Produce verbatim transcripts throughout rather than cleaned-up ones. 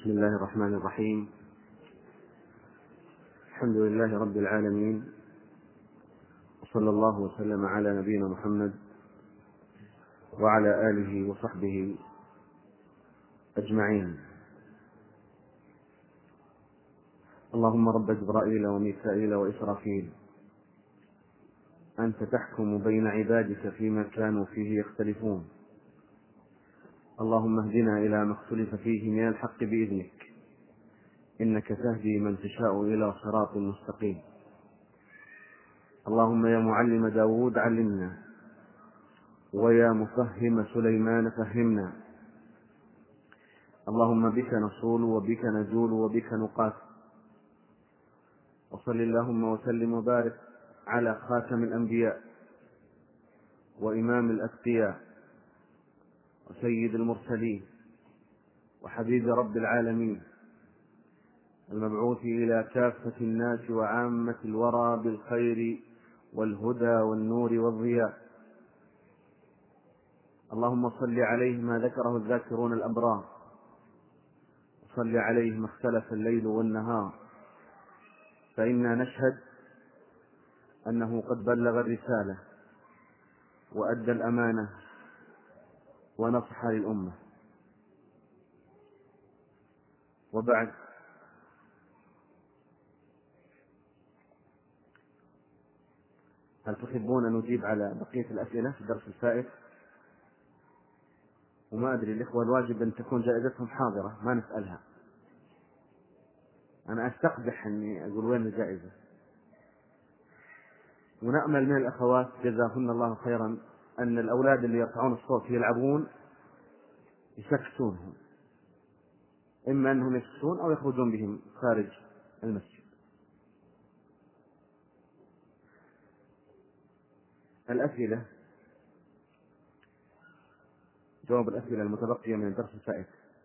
بسم الله الرحمن الرحيم. الحمد لله رب العالمين، وصلى الله وسلم على نبينا محمد وعلى آله وصحبه أجمعين. اللهم رب جبرائيل وميكائيل وإسرافيل، أنت تحكم بين عبادك فيما كانوا فيه يختلفون. اللهم اهدنا إلى ما اختلف فيه من الحق بإذنك، إنك تهدي من تشاء إلى صراط مستقيم. اللهم يا معلم داود علمنا، ويا مفهم سليمان فهمنا. اللهم بك نصول وبك نجول وبك نقاتل. وصل اللهم وسلم وبارك على خاتم الأنبياء وإمام الأتقياء وسيد المرسلين وحبيب رب العالمين، المبعوث إلى كافة الناس وعامة الورى بالخير والهدى والنور والضياء. اللهم صل عليه ما ذكره الذاكرون الأبرار، وصل عليه ما اختلف الليل والنهار، فإنا نشهد أنه قد بلغ الرسالة وأدى الأمانة ونصح للأمة. وبعد، هل تحبون أن نجيب على بقية الأسئلة في الدرس الفائت؟ وما أدري الإخوة، الواجب أن تكون جائزتهم حاضرة، ما نسألها. أنا أستقبح أني أقول وين الجائزة. ونأمل من الأخوات جزاهن الله خيرا أن الأولاد اللي يرفعون الصوت يلعبون يسكتونهم، إما أنهم يسكتون أو يخرجون بهم خارج المسجد. الأسئلة، جواب الأسئلة المتبقية من الدرس الفائت: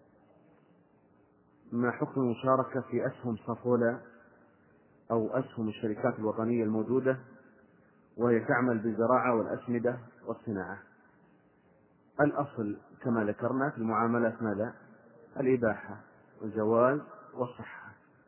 ما حكم المشاركة في أسهم صفولة أو أسهم الشركات الوطنية الموجودة وهي تعمل بالزراعة والأسمدة والصناعة؟ الأصل كما ذكرنا في المعاملات ماذا؟ الإباحة والجواز والصحة.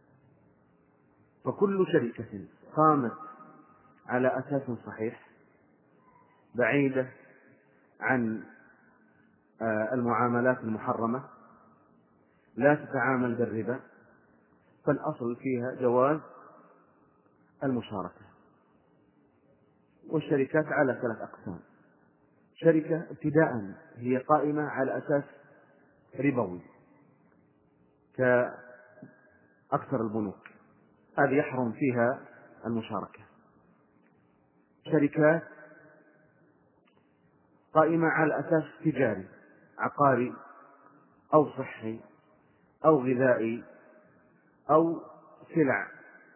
فكل شركة قامت على أساس صحيح بعيدة عن المعاملات المحرمة، لا تتعامل بالربا، فالأصل فيها جواز المشاركة. والشركات على ثلاث أقسام: شركة ابتداء هي قائمة على أساس ربوي كأكثر البنوك، هذه يحرم فيها المشاركة. شركات قائمة على أساس تجاري عقاري أو صحي أو غذائي أو سلع،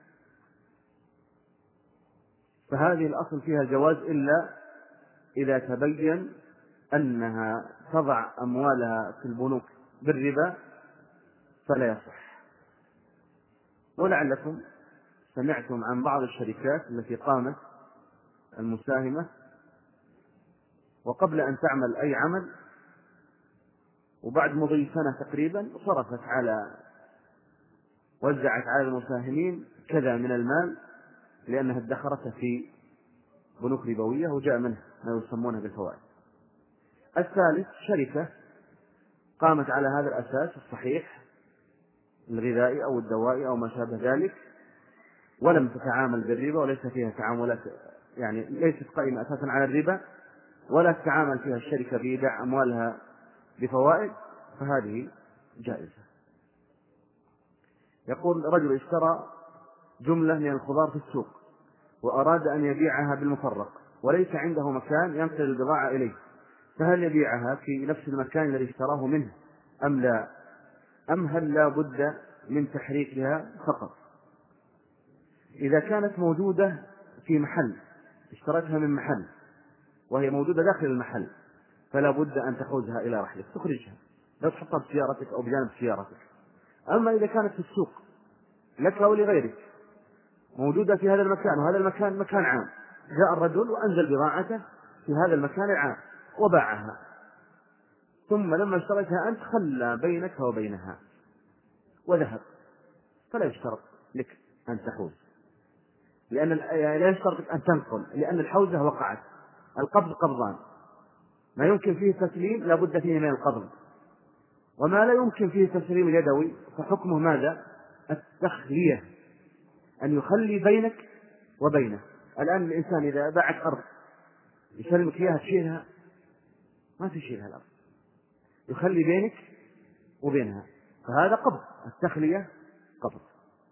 فهذه الأصل فيها الجواز إلا إذا تبين أنها تضع أموالها في البنوك بالربا فلا يصح. ولعلكم سمعتم عن بعض الشركات التي قامت المساهمة وقبل أن تعمل أي عمل وبعد مضي سنة تقريبا صرفت على وزعت على المساهمين كذا من المال لأنها ادخرته في بنوك ربوية وجاء منها ما يسمونها بالفوائد. الثالث شركة قامت على هذا الأساس الصحيح الغذائي أو الدوائي أو ما شابه ذلك، ولم تتعامل بالربا وليس فيها تعاملات، يعني ليست قائمة أساسا على الربا ولا تتعامل فيها الشركة بإيداع أموالها بفوائد، فهذه جائزة. يقول: رجل اشترى جملة من الخضار في السوق وأراد أن يبيعها بالمفرق وليس عنده مكان ينقل البضاعة إليه، فهل يبيعها في نفس المكان الذي اشتراه منه أم لا؟ أم هل لا بد من تحريكها فقط؟ إذا كانت موجودة في محل، اشترتها من محل وهي موجودة داخل المحل، فلا بد أن تخرجها إلى رحلك، تخرجها، لا تحطها بسيارتك أو بجانب سيارتك. أما إذا كانت في السوق لك أو لغيرك موجودة في هذا المكان، وهذا المكان مكان عام، جاء الرجل وأنزل بضاعته في هذا المكان العام وباعها، ثم لما اشتريتها أنت خلى بينك وبينها، وذهب، فلا يشترط لك أن تحوز، لأن يعني لا يشترط أن تنقل، لأن الحوزة وقعت. القبض قبضان، ما يمكن فيه تسليم لا بد فيه من القبض، وما لا يمكن فيه تسليم اليدوي فحكمه ماذا؟ التخلية، أن يخلي بينك وبينه. الآن الإنسان إذا باعت أرض يسلمك إياها تشيلها؟ ما تشيلها الأرض، يخلي بينك وبينها، فهذا قبض. التخلية قبض.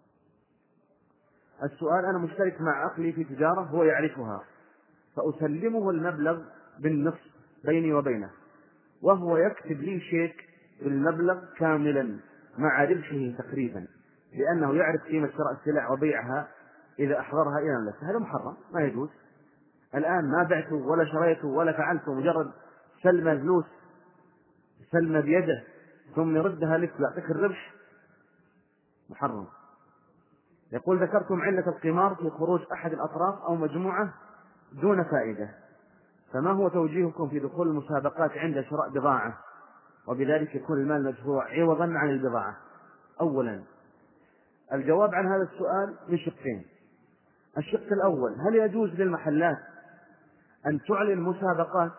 السؤال: أنا مشترك مع أخي في تجارة هو يعرفها، فأسلمه المبلغ بالنصف بيني وبينه، وهو يكتب لي شيك بالمبلغ كاملا مع ربحه تقريبا، لأنه يعرف قيمة شراء السلع وبيعها إذا أحضرها إلى الملك. هذا محرم، ما يجوز. الآن ما بعته ولا شريته ولا فعلته، مجرد سلم الفلوس، سلم بيده ثم يردها لك يعطيك الربح، محرم. يقول: ذكرتم علة القمار في خروج أحد الأطراف أو مجموعة دون فائدة، فما هو توجيهكم في دخول المسابقات عند شراء بضاعة وبذلك يكون المال مدفوع عوضا عن البضاعة؟ أولا، الجواب عن هذا السؤال من شقين. الشق الأول: هل يجوز للمحلات أن تعلن مسابقات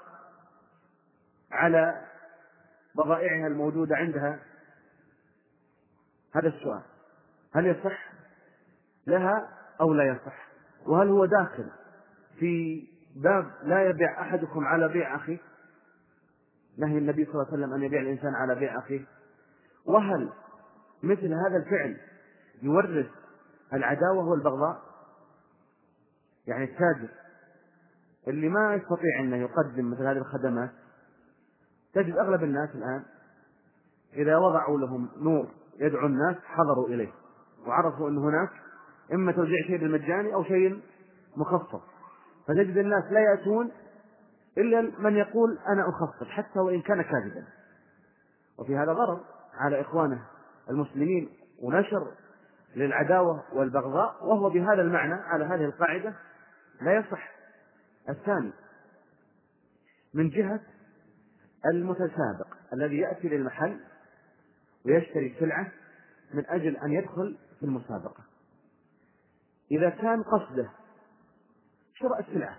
على بضائعها الموجودة عندها؟ هذا السؤال، هل يصح لها أو لا يصح؟ وهل هو داخل في باب لا يبيع أحدكم على بيع أخيه، نهي النبي صلى الله عليه وسلم أن يبيع الإنسان على بيع أخيه؟ وهل مثل هذا الفعل يورث العداوة والبغضاء؟ يعني التاجر اللي ما يستطيع أن يقدم مثل هذه الخدمات، تجد أغلب الناس الآن إذا وضعوا لهم نور يدعو الناس حضروا إليه، وعرفوا أن هناك إما توزيع شيء بالمجاني أو شيء مخفض، فتجد الناس لا يأتون إلا من يقول أنا أخفض حتى وإن كان كاذبا. وفي هذا ضرر على إخوانه المسلمين ونشر للعداوة والبغضاء، وهو بهذا المعنى على هذه القاعدة لا يصح. الثاني، من جهة المتسابق الذي يأتي للمحل ويشتري سلعة من أجل أن يدخل في المسابقة، إذا كان قصده شراء السلعة،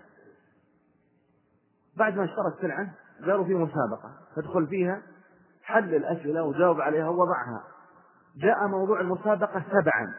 بعد ما اشترى السلعة قالوا في مسابقة فادخل فيها، حل الأسئلة وجاوب عليها ووضعها، جاء موضوع المسابقة تبعا،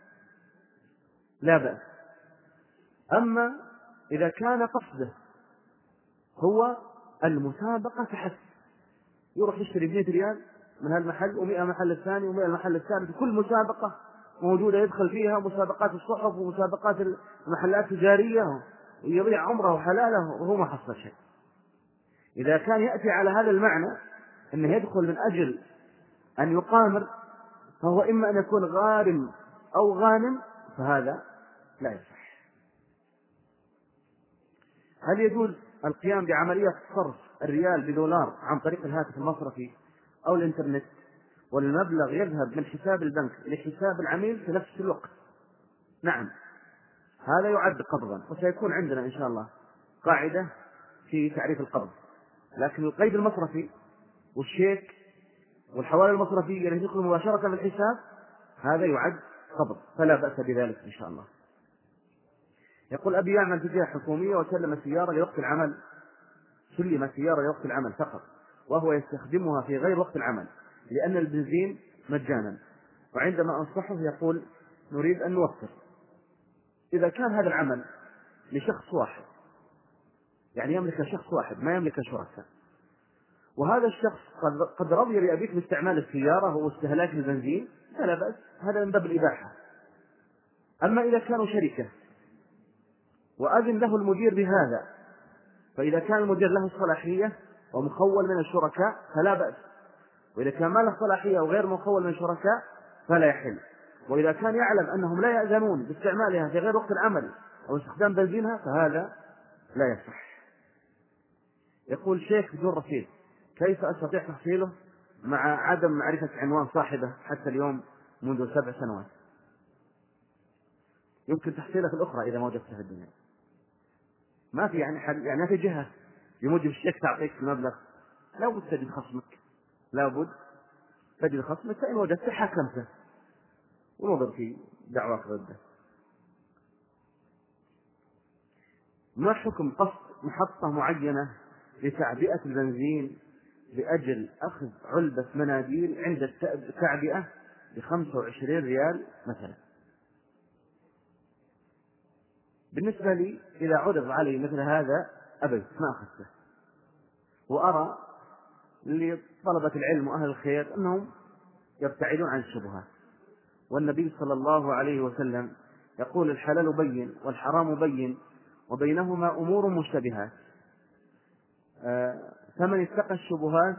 لا بأس. أما إذا كان قصده هو المسابقة فحسب، يروح يشتري بمئة ريال من هالمحل ومئة محل الثاني ومئة المحل الثالث، كل مسابقة موجودة يدخل فيها، مسابقات الصحف ومسابقات المحلات التجارية، ويضيع عمره وحلاله وهو ما حصل شيء. إذا كان يأتي على هذا المعنى أنه يدخل من أجل أن يقامر، فهو إما أن يكون غارم أو غانم، فهذا لا يصح. هل يجوز القيام بعملية صرف الريال بدولار عن طريق الهاتف المصرفي أو الإنترنت والمبلغ يذهب من حساب البنك لحساب العميل في نفس الوقت؟ نعم، هذا يعد قبضا، وسيكون عندنا إن شاء الله قاعدة في تعريف القبض. لكن القيد المصرفي والشيك والحوالي المصرفية التي تدخل مباشرة في الحساب هذا يعد قبض، فلا بأس بذلك إن شاء الله. يقول: أبي يعمل في جهة حكومية وسلم السيارة لوقت العمل، سلم السيارة لوقت العمل فقط، وهو يستخدمها في غير وقت العمل لأن البنزين مجانا، وعندما أنصحه يقول: نريد أن نوفر. إذا كان هذا العمل لشخص واحد، يعني يملك شخص واحد ما يملك شركاء، وهذا الشخص قد رضي لأبيك باستعمال السيارة واستهلاك البنزين، فلا بأس، هذا من باب الإباحة. أما إذا كانوا شركة وأذن له المدير بهذا، فإذا كان المدير له الصلاحية ومخول من الشركاء فلا بأس، وإذا كان ما له صلاحية وغير مخول من الشركاء فلا يحل. وإذا كان يعلم أنهم لا يأذنون باستعمالها في غير وقت العمل أو استخدام بنزينها فهذا لا يصح. يقول: شيخ بدون رصيد كيف أستطيع تحصيله مع عدم معرفة عنوان صاحبه حتى اليوم منذ سبع سنوات؟ يمكن تحصيله في الأخرى إذا ما وجدتها في الدنيا، ما في يعني حل، يعني ما في جهة بموجب الشيك تعطيك المبلغ، لا بد تجد خصمك، لا بد تجد خصمك، فإن وجدت حكمته ونظر في دعواك ضده. ما حكم قصد محطة معينة لتعبئة البنزين لأجل أخذ علبة مناديل عند التعبئة بخمسة وعشرين ريال مثلا؟ بالنسبة لي إذا عرض علي مثل هذا أبد ما أخذته، وأرى لطلبة العلم وأهل الخير أنهم يبتعدون عن الشبهات، والنبي صلى الله عليه وسلم يقول الحلال بين والحرام بين وبينهما أمور مشتبهات، آه فمن اتقى الشبهات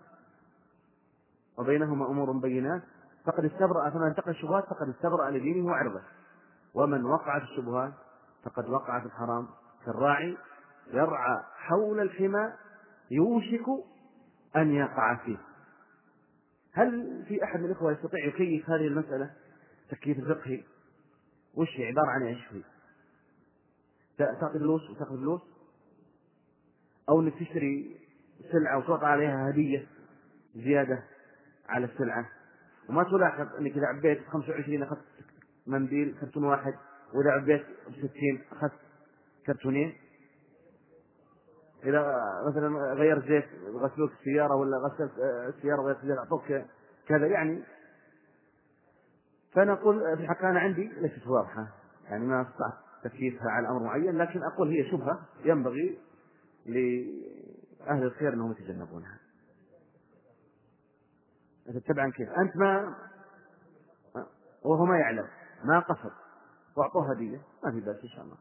وبينهما أمور بينات فقد استبرأ فمن اتقى الشبهات فقد استبرأ لدينه وعرضه، ومن وقع في الشبهات فقد وقع في الحرام، كالراعي يرعى حول الحمى يوشك أن يقع فيه. هل في أحد من الإخوة يستطيع يكيف هذه المسألة تكييف الفقهي؟ وش عبارة عن ايش فيه؟ تعطي فلوس وتأخذ فلوس، أو إنك تشتري سلعة وتعطى عليها هدية زيادة على السلعة، وما تلاحظ أنك إذا عبيت خمسة وعشرين أخذت منديل كرتون واحد، وإذا عبيت بستين أخذت كرتونين. إذا مثلا غير زيت غسلوك السيارة ولا غسلت السيارة وغيرت زيت أعطوك كذا يعني. فنقول في الحقيقة أنا عندي ليست واضحة، يعني ما استطعت تكييفها على أمر معين، لكن أقول هي شبهة ينبغي لأهل الخير أنهم يتجنبونها. تتبعا كيف أنت ما وهو ما يعلم ما قصد وأعطوه هدية ما في بأس إن شاء الله.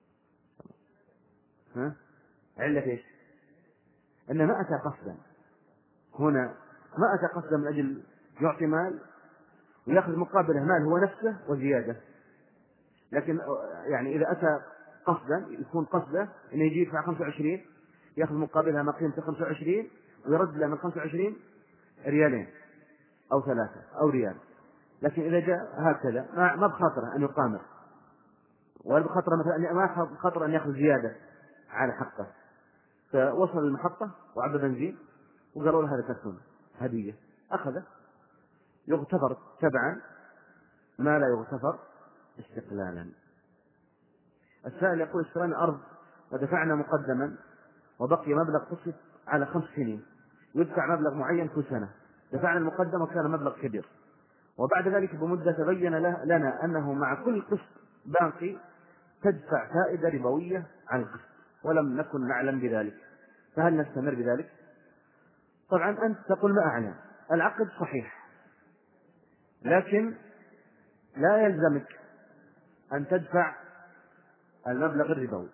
ها علة إيش؟ إنه ما أتى قصدا، هنا ما أتى قصدا من أجل يعطي مال ويأخذ مقابله مال هو نفسه وزيادة، لكن يعني إذا أتى قصدا يكون قصده إنه يجي يدفع خمسة وعشرين يأخذ مقابلها ما قيمته خمسة وعشرين ويرد له من خمسة وعشرين ريالين أو ثلاثة أو ريال. لكن إذا جاء هكذا ما بخاطره أن يقامر، ولا بخاطره مثلا ما بخاطره أن يأخذ زيادة على حقه، فوصل المحطة وعبى بنزين وقالوا له هذا كرتون هدية أخذه، يغتفر تبعا ما لا يغتفر استقلالا. السائل يقول اشترينا أرض ودفعنا مقدما وبقي مبلغ قسط على خمس سنين، يدفع مبلغ معين كل سنة، دفعنا المقدم وكان مبلغ كبير، وبعد ذلك بمدة تبين لنا أنه مع كل قسط باقي تدفع فائدة ربوية على القسط ولم نكن نعلم بذلك، فهل نستمر بذلك؟ طبعا أنت تقول ما أعلم، العقد صحيح، لكن لا يلزمك أن تدفع المبلغ الربوي،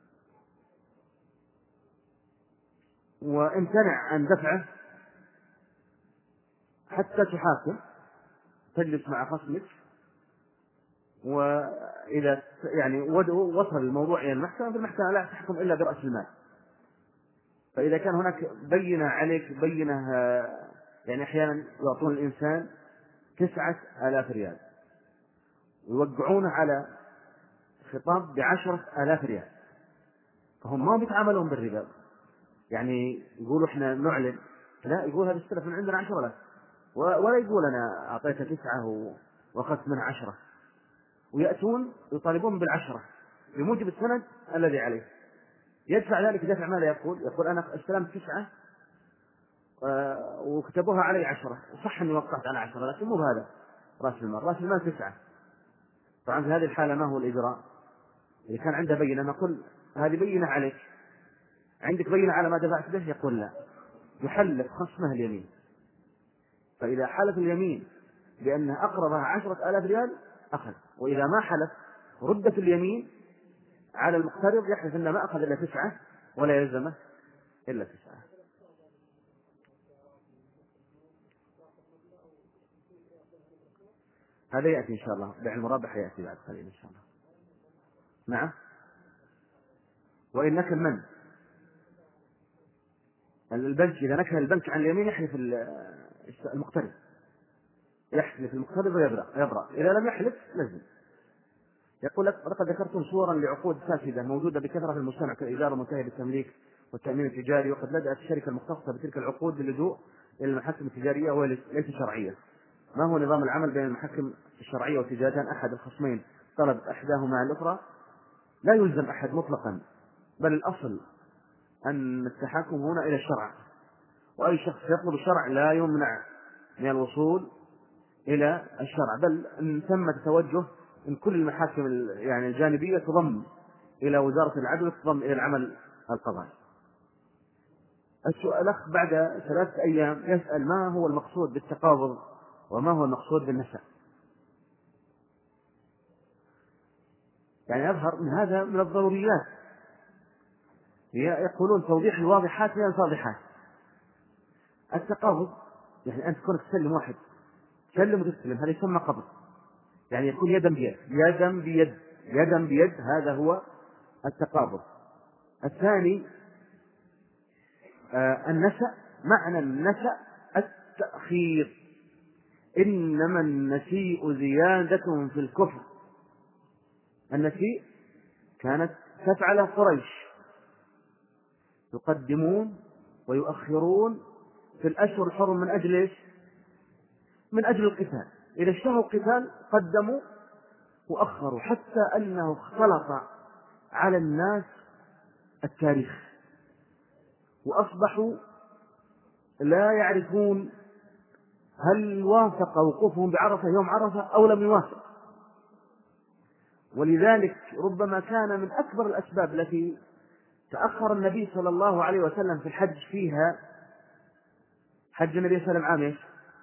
وامتنع عن دفعه حتى تحاكم، تجلس مع خصمك، وإذا يعني وصل الموضوع إلى المحكمة فالمحكمة لا تحكم إلا برأس المال. فإذا كان هناك بينة عليك بينة، يعني أحيانا يعطون الإنسان تسعة آلاف ريال ويوقعونه على خطاب بعشرة آلاف ريال، فهم ما بيتعاملون بالربا، يعني يقولوا إحنا نعلن، لا، يقول هذا استلف من عندنا عشرة آلاف، ولا يقول أنا أعطيته تسعة وأخذت منه عشرة، ويأتون يطالبون بالعشرة بموجب السند الذي عليه، يدفع ذلك دفع ماذا يقول؟ يقول أنا استلمت تسعة وكتبوها علي عشرة، صح أني وقعت على عشرة لكن مو هذا رأس المال، رأس المال تسعة. طبعا في هذه الحالة ما هو الإجراء؟ إذا كان عنده بينة نقول هذه بينة عليك، عندك بينة على ما دفعت به؟ يقول لا، يحلف خصمه اليمين، فإذا حلف اليمين بأنه أقرضها عشرة آلاف ريال أخذ، وإذا ما حلف ردت اليمين على المقترض يحلف أنه ما أخذ إلا تسعة ولا يلزمه إلا تسعة. هذا يأتي إن شاء الله، بيع المرابح يأتي بعد قليل إن شاء الله. نعم. وإن نكل من البنك، إذا نكل البنك عن اليمين يحلف المقترض، يحلف المقترض ويبرأ يبرأ، إذا لم يحلف لازم. يقول لك لقد ذكرتم صورا لعقود فاسدة موجودة بكثرة في المجتمع كالإيجار والمنتهي بالتمليك والتأمين التجاري، وقد لجأت الشركة المختصة بتلك العقود باللجوء إلى المحاكم التجارية وليس شرعية، ما هو نظام العمل بين المحكم الشرعية وتجاه أحد الخصمين طلب إحداهما على الأخرى؟ لا يلزم أحد مطلقا، بل الأصل أن التحاكم هنا إلى الشرع، وأي شخص يطلب الشرع لا يمنع من الوصول إلى الشرع، بل إن ثمة توجه إن كل المحاكم يعني الجانبية تضم إلى وزارة العدل وتضم إلى العمل القضائي. السؤال الأخ بعد ثلاثة أيام يسأل ما هو المقصود بالتقابض وما هو المقصود بالنسأ؟ يعني يظهر من هذا من الضروريات، يقولون توضيح الواضحات من الفاضحات. التقابض يعني أن تكون تسلم واحد تسلم وتستلم، هذا يسمى قبض، يعني يكون يدا بيد يدا بيد يدا بيد، هذا هو التقابض. الثاني آه النسأ، معنى النسأ التأخير، إنما النسيء زيادة في الكفر. النسيء كانت تفعل قريش، يقدمون ويؤخرون في الأشهر الحرم من أجل إيش؟ من أجل القتال، إذا اشتهوا القتال قدموا وأخروا، حتى أنه اختلط على الناس التاريخ وأصبحوا لا يعرفون هل وافق وقوفهم بعرفة يوم عرفة أو لم يوافق. ولذلك ربما كان من أكبر الأسباب التي تأخر النبي صلى الله عليه وسلم في الحج فيها، حج النبي صلى الله عليه وسلم عام ايش؟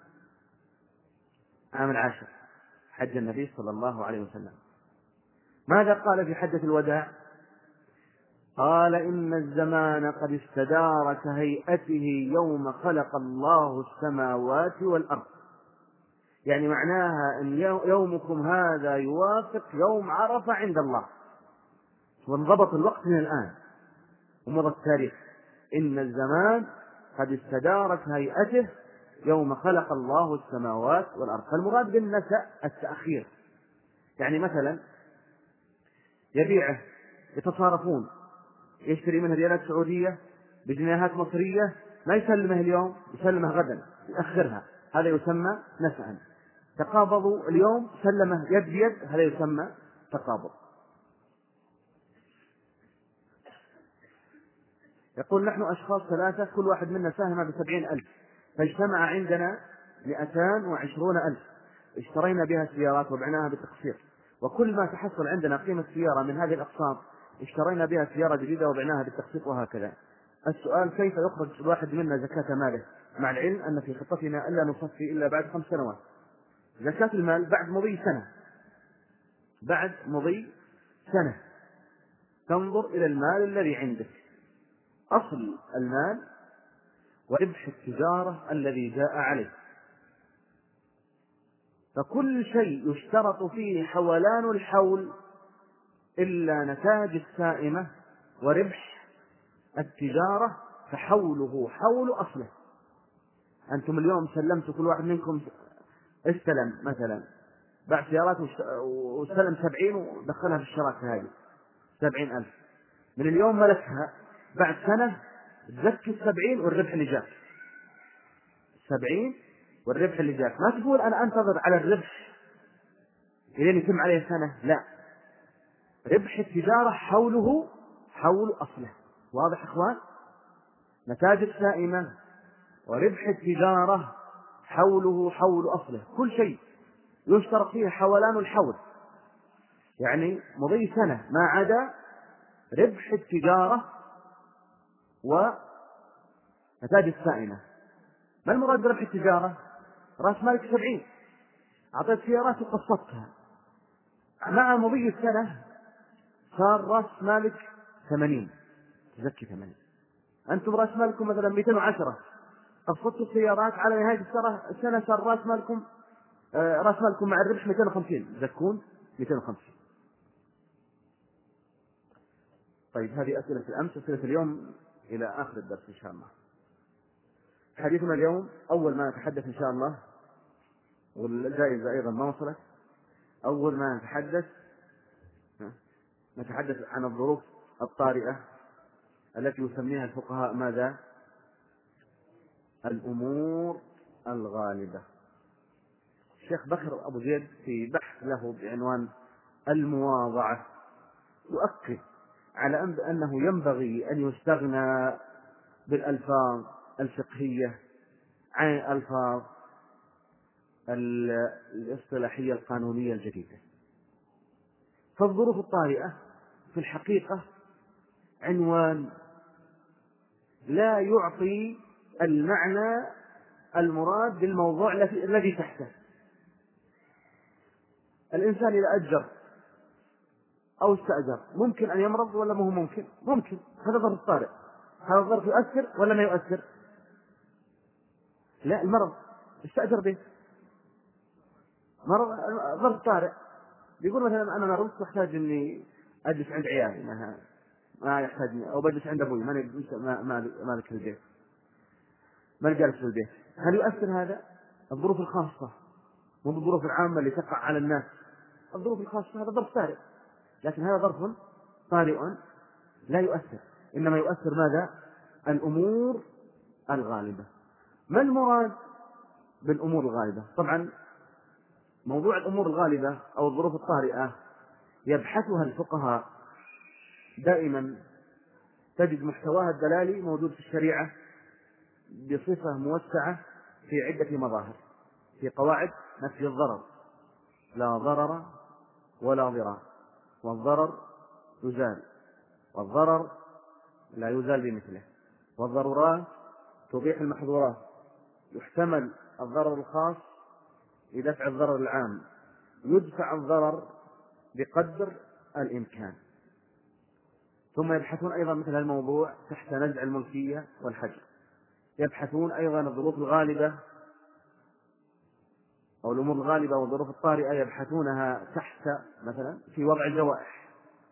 عام العاشر، حج النبي صلى الله عليه وسلم. ماذا قال في حجة الوداع؟ قال إن الزمان قد استدار كهيئته يوم خلق الله السماوات والأرض، يعني معناها أن يومكم هذا يوافق يوم عرفة عند الله، وانضبط الوقت من الآن ومضى التاريخ. إن الزمان قد استدار كهيئته يوم خلق الله السماوات والأرض. فالمراد بالنسأ التأخير، يعني مثلا يبيعه يتصارفون، يشتري منها ريالات سعودية بجنيهات مصرية، ما يسلمه اليوم، يسلمه غدا، يأخرها، هذا يسمى نسأا. تقابضوا اليوم، سلمه يد بيد، هذا يسمى تقابض. يقول نحن أشخاص ثلاثة كل واحد منا ساهم بسبعين ألف، فاجتمع عندنا مئتان وعشرون ألف، اشترينا بها سيارات وبعناها بالتقسيط، وكل ما تحصل عندنا قيمة سيارة من هذه الأقساط اشترينا بها سيارة جديدة وبعناها بالتقسيط وهكذا. السؤال كيف يخرج الواحد منا زكاة ماله، مع العلم أن في خطتنا ألا نصفي إلا بعد خمس سنوات. زكاة المال بعد مضي سنة، بعد مضي سنة تنظر إلى المال الذي عندك، أصل المال وربح التجارة الذي جاء عليه. فكل شيء يشترط فيه حولان الحول إلا نتاج السائمة وربح التجارة، فحوله حول أصله. أنتم اليوم سلمتوا كل واحد منكم استلم مثلا باع سيارات واستلم سبعين ودخلها في الشراكة هذه سبعين ألف، من اليوم ملكها، بعد سنة تزكي السبعين والربح اللي جاك، السبعين والربح اللي جاك. ما تقول أنا أنتظر على الربح إلين يتم عليه سنة، لا، ربح التجارة حوله حول أصله. واضح إخوان؟ نتاج السائمة وربح التجارة حوله حول أصله، كل شيء يشترط فيه حولان الحول، يعني مضي سنة ما عدا ربح التجارة ونتاج السائمة. ما المراد بربح التجارة؟ رأس مالك سبعين، أعطيت سيارات وقسطتها، مع مضي السنة صار رأس مالك ثمانين، تزكي ثمانين. أنتم رأس مالكم مثلا مئتين وعشرة، قسطتوا السيارات، على نهاية السنة صار رأس مالكم آه رأس مالكم مع الربح مئتين وخمسين، تزكون مئتين وخمسين. طيب هذه أسئلة الأمس. أسئلة اليوم إلى آخر الدرس إن شاء الله. حديثنا اليوم أول ما نتحدث إن شاء الله، والجائزة أيضا ما وصلت، أول ما نتحدث نتحدث عن الظروف الطارئة التي يسميها الفقهاء ماذا؟ الأمور الغالبة. الشيخ بكر أبو زيد في بحث له بعنوان المواضعة يؤكد على أنه ينبغي أن يستغنى بالألفاظ الفقهية عن الألفاظ الاصطلاحية القانونية الجديدة. فالظروف الطارئة في الحقيقة عنوان لا يعطي المعنى المراد بالموضوع الذي تحته. الإنسان إذا أجر أو استأجر ممكن أن يمرض ولا ما هو ممكن؟ ممكن. هذا ظرف طارئ. هذا الظرف يؤثر ولا ما يؤثر؟ لا، المرض. استأجر بيت، مرض، ظرف طارئ. بيقول مثلا أنا مرضت واحتاج إني أجلس عند عيالي، ما ما يحتاجني، أو بجلس عند أبوي، ما ما مالك في البيت، ما جالس في البيت. هل يؤثر هذا؟ الظروف الخاصة مو بالظروف العامة اللي تقع على الناس. الظروف الخاصة هذا ظرف طارئ، لكن هذا ظرف طارئ لا يؤثر. إنما يؤثر ماذا؟ الأمور الغالبة. ما المراد بالأمور الغالبة؟ طبعا موضوع الأمور الغالبة أو الظروف الطارئة يبحثها الفقهاء دائما، تجد محتواها الدلالي موجود في الشريعة بصفة موسعة في عدة مظاهر، في قواعد نفي الضرر: لا ضرر ولا ضرار، والضرر يزال، والضرر لا يزال بمثله، والضرورات تبيح المحظورات، يحتمل الضرر الخاص لدفع الضرر العام، يدفع الضرر بقدر الإمكان. ثم يبحثون أيضا مثل الموضوع تحت نزع الملكية والحجر. يبحثون أيضا الظروف الغالبة أو الأمور الغالبة والظروف الطارئة، يبحثونها تحت مثلا في وضع الجوائح.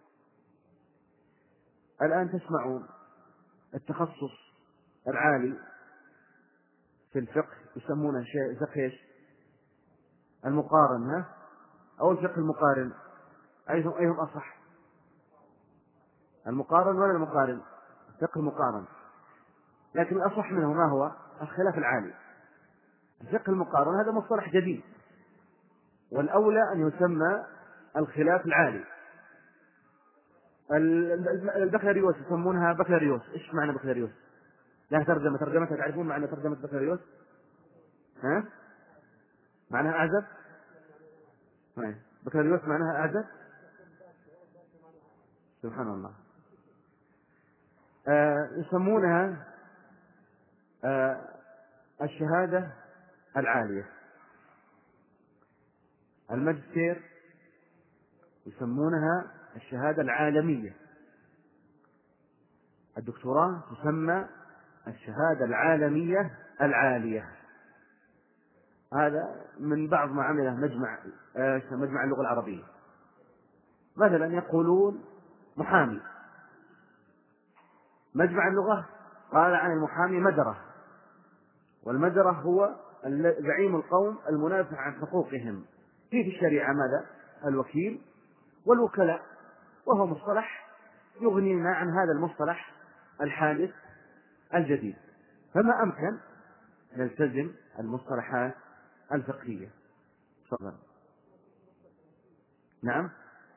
الآن تسمعون التخصص العالي في الفقه يسمونه شيء فقه ايش؟ المقارن، ها؟ أو الفقه المقارن. أيهم أيهم أصح؟ المقارن ولا المقارن؟ الفقه المقارن. لكن الأصح منه ما هو؟ الخلاف العالي. الفقه المقارن هذا مصطلح جديد، والأولى أن يسمى الخلاف العالي. البكالوريوس يسمونها بكالوريوس. إيش معنى بكالوريوس؟ لها ترجمة، ترجمتها تعرفون معنى ترجمة بكالوريوس؟ ها؟ معناها أعزب؟ بكالوريوس معناها أعزب؟ سبحان الله. آه يسمونها آه الشهادة العالية. الماجستير يسمونها الشهادة العالمية. الدكتوراه تسمى الشهادة العالمية العالية. هذا من بعض ما عمله مجمع آه مجمع اللغة العربية. مثلا يقولون محامي، مجمع اللغة قال عن المحامي مجره، والمجره هو زعيم القوم المنافع عن حقوقهم. في في الشريعة ماذا؟ الوكيل والوكلاء، وهو مصطلح يغنينا عن هذا المصطلح الحادث الجديد. فما أمكن نلتزم المصطلحات الفقهية. تفضل. نعم،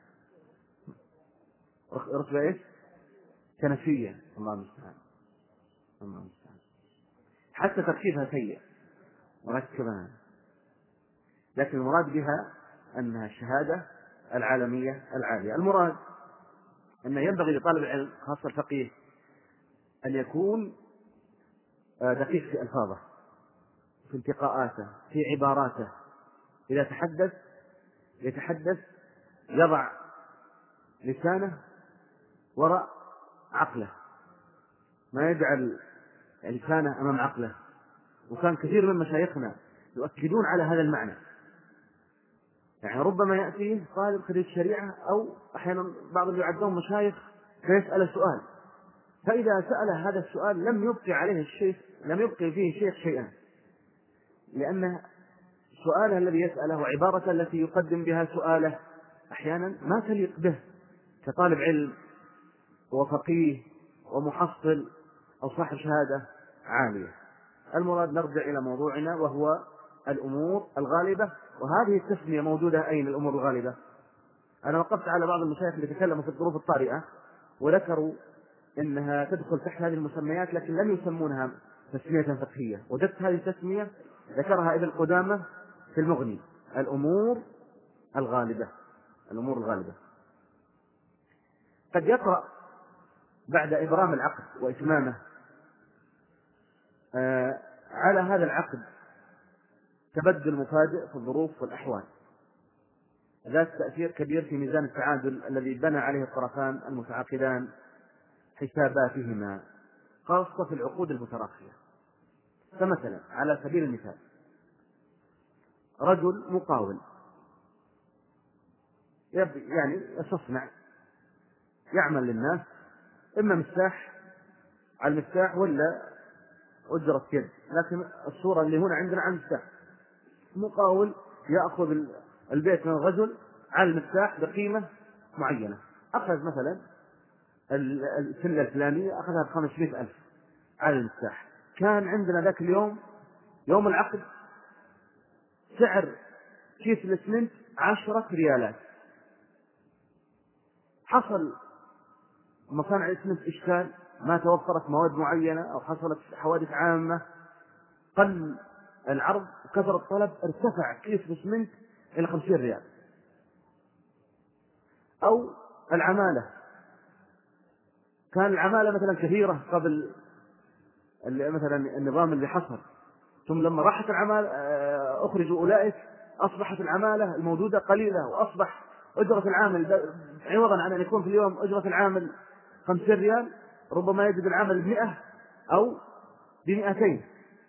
رتبة ايش؟ كنفية. الله المستعان، الله المستعان. حتى تركيبها سيء مركبا، لكن المراد بها أنها الشهادة العالمية العالية. المراد أن ينبغي لطالب العلم خاصة الفقيه أن يكون دقيق في ألفاظه، في انتقاءاته، في عباراته. إذا تحدث يتحدث يضع لسانه وراء عقله، ما يجعل لسانه أمام عقله. وكان كثير من مشايخنا يؤكدون على هذا المعنى. يعني ربما يأتي طالب خريج شريعة أو أحيانا بعض اللي يعدون مشايخ فيسأل سؤال، فإذا سأل هذا السؤال لم يبقي عليه الشيخ، لم يبقي فيه شيخ شيئا، لأن سؤاله الذي يسأله وعبارة التي يقدم بها سؤاله أحيانا ما تليق به كطالب علم وفقيه ومحصل أو صاحب شهادة عالية. المراد نرجع إلى موضوعنا، وهو الأمور الغالبة. وهذه التسمية موجودة أين الأمور الغالبة؟ أنا وقفت على بعض المشايخ اللي تكلموا في الظروف الطارئة وذكروا إنها تدخل تحت هذه المسميات، لكن لم يسمونها تسمية فقهية. وجدت هذه التسمية ذكرها ابن قدامة في المغني: الأمور الغالبة. الأمور الغالبة. قد يقرأ بعد إبرام العقد وإتمامه آه على هذا العقد تبدل مفاجئ في الظروف والأحوال ذات تأثير كبير في ميزان التعادل الذي بنى عليه الطرفان المتعاقدان حساباتهما، خاصة في العقود المتراخية. فمثلا على سبيل المثال، رجل مقاول يعني يصنع، يعمل للناس، إما مفتاح على المفتاح ولا أجرة يد، لكن الصورة اللي هنا عندنا عن المفتاح. مقاول يأخذ البيت من الرجل على المفتاح بقيمة معينة، أخذ مثلا السلة الفلانية أخذها بخمسمائة ألف على المفتاح. كان عندنا ذاك اليوم يوم العقد سعر كيس الاسمنت عشرة ريالات. حصل مصانع الاسمنت إشكال، ما توفرت مواد معينة أو حصلت حوادث عامة، قل العرض وكثر الطلب، ارتفع كيس الاسمنت إلى خمسين ريال. أو العمالة، كان العمالة مثلا كثيرة قبل مثلا النظام اللي حصل، ثم لما راحت العمالة أخرجوا أولئك، أصبحت العمالة الموجودة قليلة، وأصبح أجرة العامل عوضا عن أن يكون في اليوم أجرة العامل خمسين ريال ربما يجد العامل بمئة أو بمئتين.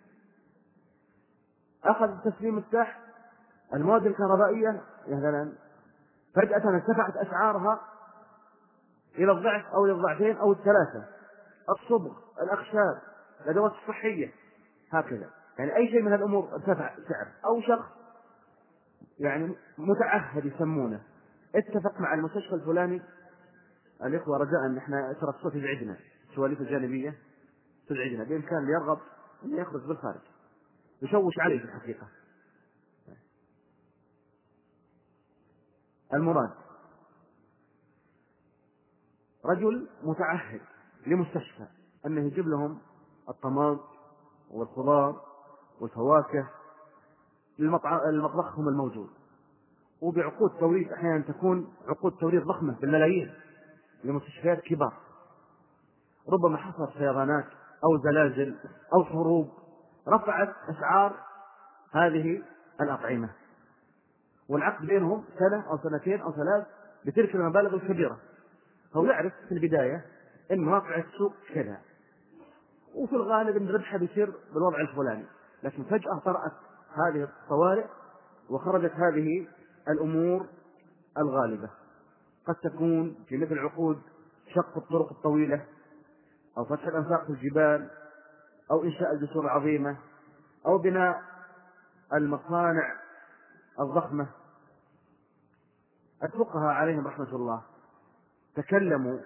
أخذ تسليم مفتاح المواد الكهربائية مثلا فجأة ارتفعت أسعارها إلى الضعف أو إلى الضعفين أو الثلاثة. الصبغ، الأخشاب، الأدوات الصحية، هكذا. يعني أي شيء من الأمور ارتفع سعر. أو شخص يعني متعهد يسمونه، اتفق مع المستشفى الفلاني، الإخوة رجاء أن احنا ترى الصوت يزعجنا، السواليف الجانبية تزعجنا، بإمكان اللي يرغب أن يخرج بالخارج، يشوش عليه في الحقيقة. المراد رجل متعهد لمستشفى أنه يجيب لهم الطماط والخضار والفواكه لمطبخهم الموجود، وبعقود توريد أحيانا تكون عقود توريد ضخمة بالملايين لمستشفيات كبار، ربما حصلت فيضانات أو زلازل أو حروب رفعت أسعار هذه الأطعمة، والعقد بينهم سنة أو سنتين أو ثلاث بتلك المبالغ الكبيرة. هو يعرف في البداية أن واقع السوق كذا، وفي الغالب أن ربحه بيصير بالوضع الفلاني، لكن فجأة طرأت هذه الطوارئ وخرجت هذه الأمور الغالبة. قد تكون في مثل عقود شق الطرق الطويلة، أو فتح الأنفاق في الجبال، أو إنشاء الجسور العظيمة، أو بناء المصانع الضخمة. الفقهاء عليهم رحمة الله تكلموا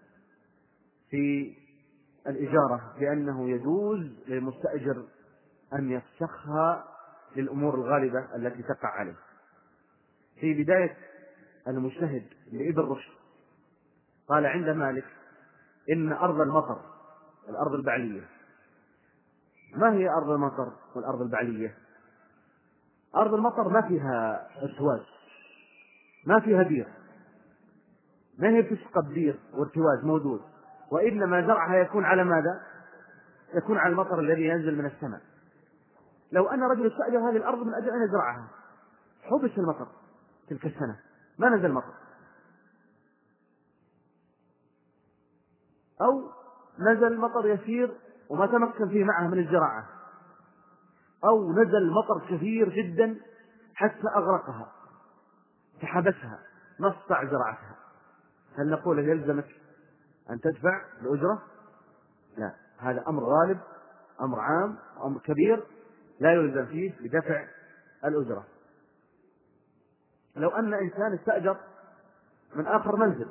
في الإجارة بأنه يجوز للمستأجر أن يفسخها للأمور الغالبة التي تقع عليه. في بداية المجتهد لابن رشد قال عند مالك إن أرض المطر، الأرض البعلية. ما هي أرض المطر والأرض البعلية؟ أرض المطر ما فيها ارتواز، ما فيها بير، ما هي تسقى بير وارتواز موجود، وإنما زرعها يكون على ماذا؟ يكون على المطر الذي ينزل من السماء. لو أن رجل استأجر هذه الأرض من أجل أن يزرعها، حبس المطر تلك السنة، ما نزل مطر، أو نزل مطر يسير وما تمكن فيه معه من الزراعة، أو نزل مطر كثير جدا حتى أغرقها فحبسها ما استطاع زراعتها، هل نقول يلزمك أن تدفع الأجرة؟ لا، هذا أمر غالب، أمر عام، أمر كبير لا يلزم فيه بدفع الأجرة. لو أن إنسان استأجر من آخر منزل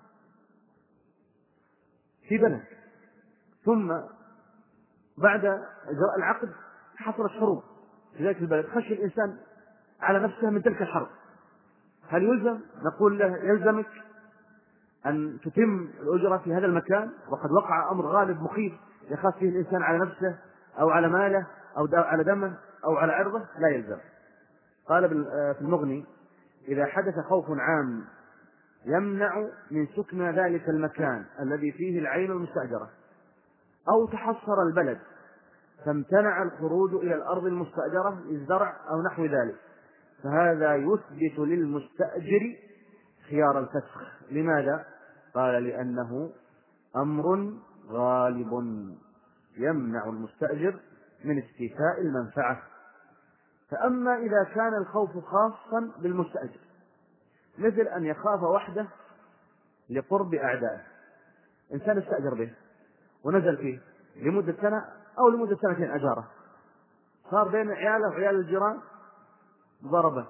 في بلد، ثم بعد إجراء العقد حصلت حروب في ذلك البلد، خشي الإنسان على نفسه من تلك الحرب، هل يلزم؟ نقول له يلزمك أن تتم الأجرة في هذا المكان، وقد وقع أمر غالب مخيف يخاف فيه الإنسان على نفسه أو على ماله أو على دمه أو على عرضه، لا يلزم. قال في المغني: إذا حدث خوف عام يمنع من سكن ذلك المكان الذي فيه العين المستأجرة، أو تحصر البلد فامتنع الخروج إلى الأرض المستأجرة للزرع أو نحو ذلك، فهذا يثبت للمستأجر خيار الفسخ. لماذا؟ قال: لأنه أمر غالب يمنع المستأجر من استيفاء المنفعة. فأما إذا كان الخوف خاصا بالمستأجر، مثل أن يخاف وحده لقرب أعدائه، إنسان استأجر به ونزل فيه لمدة سنة أو لمدة سنتين أجاره، صار بين عياله وعيال الجيران ضربه،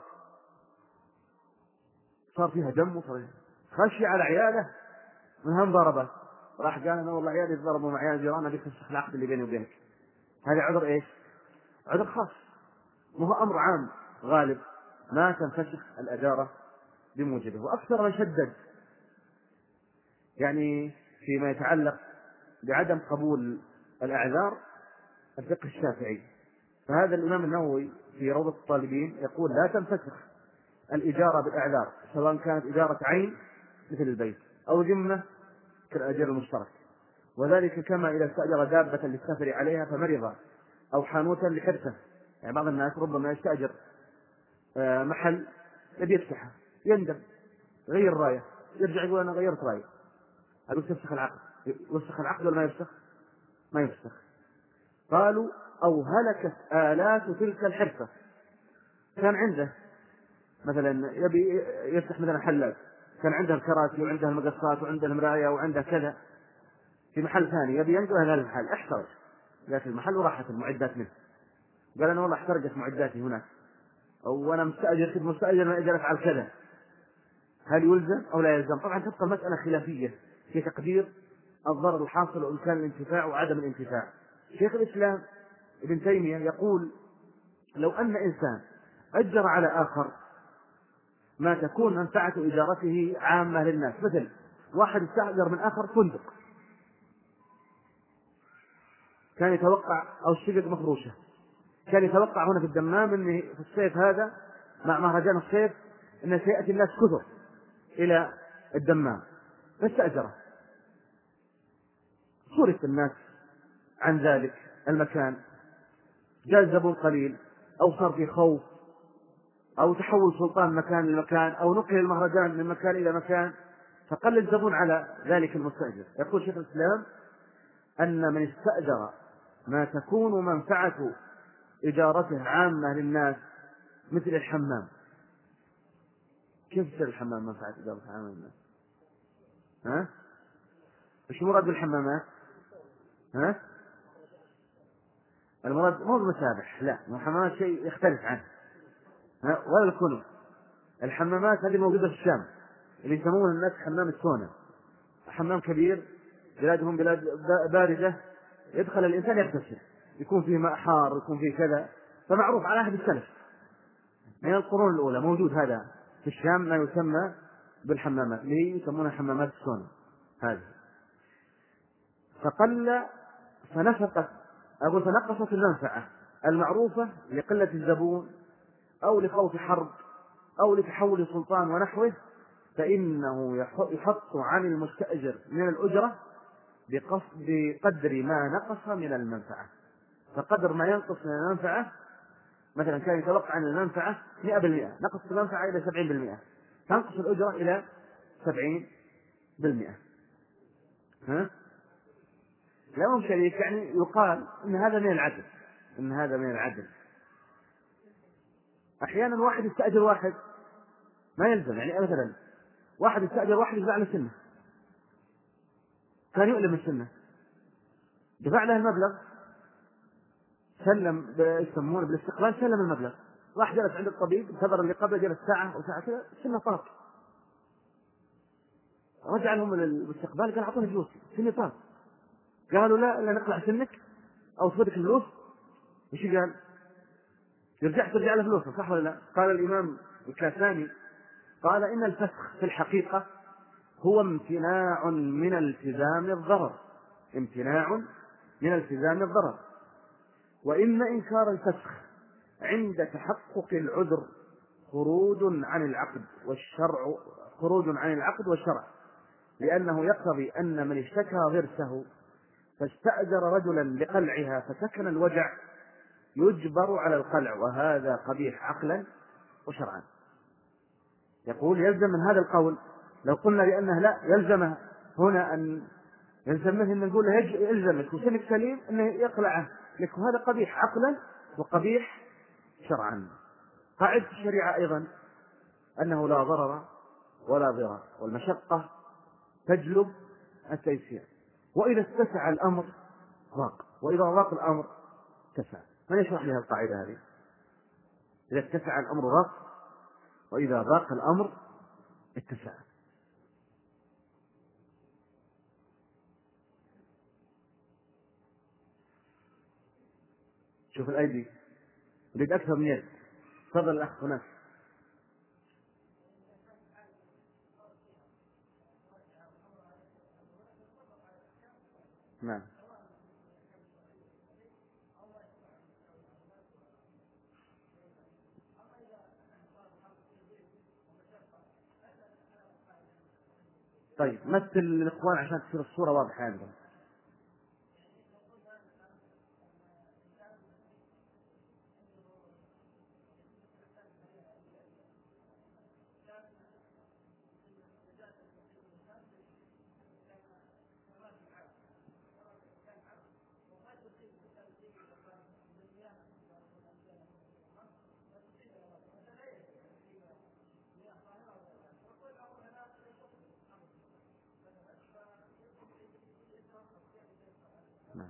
صار فيها دم وصار خشي على عياله من هم ضربه، راح قال: أنا والله عيالي ضربوا مع عيال الجيران، أبيك تفسخ العقد اللي بيني وبينك. هذا عذر إيش؟ عذر خاص، ما هو أمر عام غالب ما تنفسخ الأجارة بموجبه. وأكثر من شدد يعني فيما يتعلق بعدم قبول الأعذار الفقه الشافعي، فهذا الإمام النووي في روضة الطالبين يقول: لا تنفسخ الإجارة بالأعذار، سواء كانت إجارة عين مثل البيت أو ذمة كالأجر المشترك، وذلك كما إذا استأجر دابة للسفر عليها فمرض، أو حانوتا لحرفه. يعني بعض الناس ربما يستأجر محل يبي يفتحه، يندم، غير راية، يرجع يقول: أنا غيرت راية. هل يفسخ العقد؟ يفسخ العقد ولا ما يفسخ؟ ما يفسخ. قالوا: أو هلكت آلات تلك الحرفة، كان عنده مثلا يبي يفتح مثلا حلات، كان عنده الكراسي وعنده المقصات وعنده المراية وعنده كذا في محل ثاني، يبي ينقل هذا المحل، احترق ذات المحل وراحت المعدات منه، قال: أنا والله احترقت معداتي هناك، أو أنا مستأجر كنت مستأجر ما أجرت على كذا، هل يلزم أو لا يلزم؟ طبعا تبقى المسألة خلافية في تقدير الضرر الحاصل وإمكان الانتفاع وعدم الانتفاع. شيخ الإسلام ابن تيمية يقول: لو أن إنسان أجر على آخر ما تكون منفعة إجارته عامة للناس، مثل واحد استأجر من آخر فندق كان يتوقع، أو الشقق مفروشة، كان يتوقع هنا في الدمام أن في الصيف هذا مع مهرجان الصيف أن سيأتي الناس كثر إلى الدمام، فاستأجره، صرف الناس عن ذلك المكان، جاء الزبون قليل، أو صار في خوف، أو تحول سلطان مكان لمكان، أو نقل المهرجان من مكان إلى مكان، فقل الزبون على ذلك المستأجر. يقول شيخ الإسلام: أن من استأجر ما تكون منفعة إجارته عامة للناس، مثل الحمام. كيف يصير الحمام منفعة إجارته عامة للناس؟ ها؟ إيش مراد بالحمامات؟ ها؟ المراد مو المسابح، لا، الحمامات شيء يختلف عنه، ها؟ ولا الكنف. الحمامات هذه موجودة في الشام، اللي يسمون الناس حمام السونا، حمام كبير، بلادهم بلاد باردة، يدخل الإنسان يغتسل، يكون فيه ماء حار، يكون فيه كذا، فمعروف على عهد السلف من القرون الأولى موجود هذا في الشام ما يسمى بالحمامات، اللي يسمونها حمامات السونا هذه. فقل فنفقت أقول فنقصت المنفعة المعروفة لقلة الزبون أو لخوف حرب أو لتحول سلطان ونحوه، فإنه يحط عن المستأجر من الأجرة بقدر ما نقص من المنفعة. فقدر ما ينقص من المنفعة، مثلا كان يتوقع أن المنفعة مئة بالمئة، نقص المنفعة إلى سبعين بالمئة، تنقص الأجرة إلى سبعين بالمئة. ها؟ لهم شريك، يعني يقال إن هذا من العدل، إن هذا من العدل. أحيانا واحد يستأجر واحد ما يلزم، يعني مثلا واحد يستأجر واحد يدفع له سنة، كان يؤلم السنة، دفع له المبلغ، سلم يسمونه بالاستقلال، سلم المبلغ، راح جلس عند الطبيب، انتظر اللي قبله جلس ساعة أو ساعة كذا، السنة طاق، رجع لهم الاستقبال قال: أعطوني فلوس، سنة طاق. قالوا: لا، لا نقلع سنك أو تفدك الفلوس. وش قال؟ يرجع ترجع له فلوسه، صح ولا لا؟ قال الإمام الكاساني قال إن الفسخ في الحقيقة هو امتناع من التزام الضرر، امتناع من التزام الضرر، وإن إنكار الفسخ عند تحقق العذر خروج عن العقد والشرع، خروج عن العقد والشرع، لأنه يقتضي أن من اشتكى ضرسه فاستأجر رجلا لقلعها فسكن الوجع يجبر على القلع، وهذا قبيح عقلا وشرعا. يقول يلزم من هذا القول لو قلنا بأنه لا يلزم هنا أن يلزم منه أن نقول له يلزمك وسنك سليم أنه يقلعه لك، وهذا قبيح عقلا وقبيح شرعا. قاعدة الشريعة أيضا أنه لا ضرر ولا ضرر، والمشقة تجلب التيسير، وإذا اتسع الأمر ضاق، وإذا ضاق الأمر اتسع. من يشرح لها القاعدة هذه؟ إذا اتسع الأمر ضاق، وإذا ضاق الأمر اتسع. شوف الأيدي يريد أكثر من يد. تفضل الأخ هناك. نعم. طيب مثل الإخوان عشان تصير الصورة واضحة عندهم. نعم.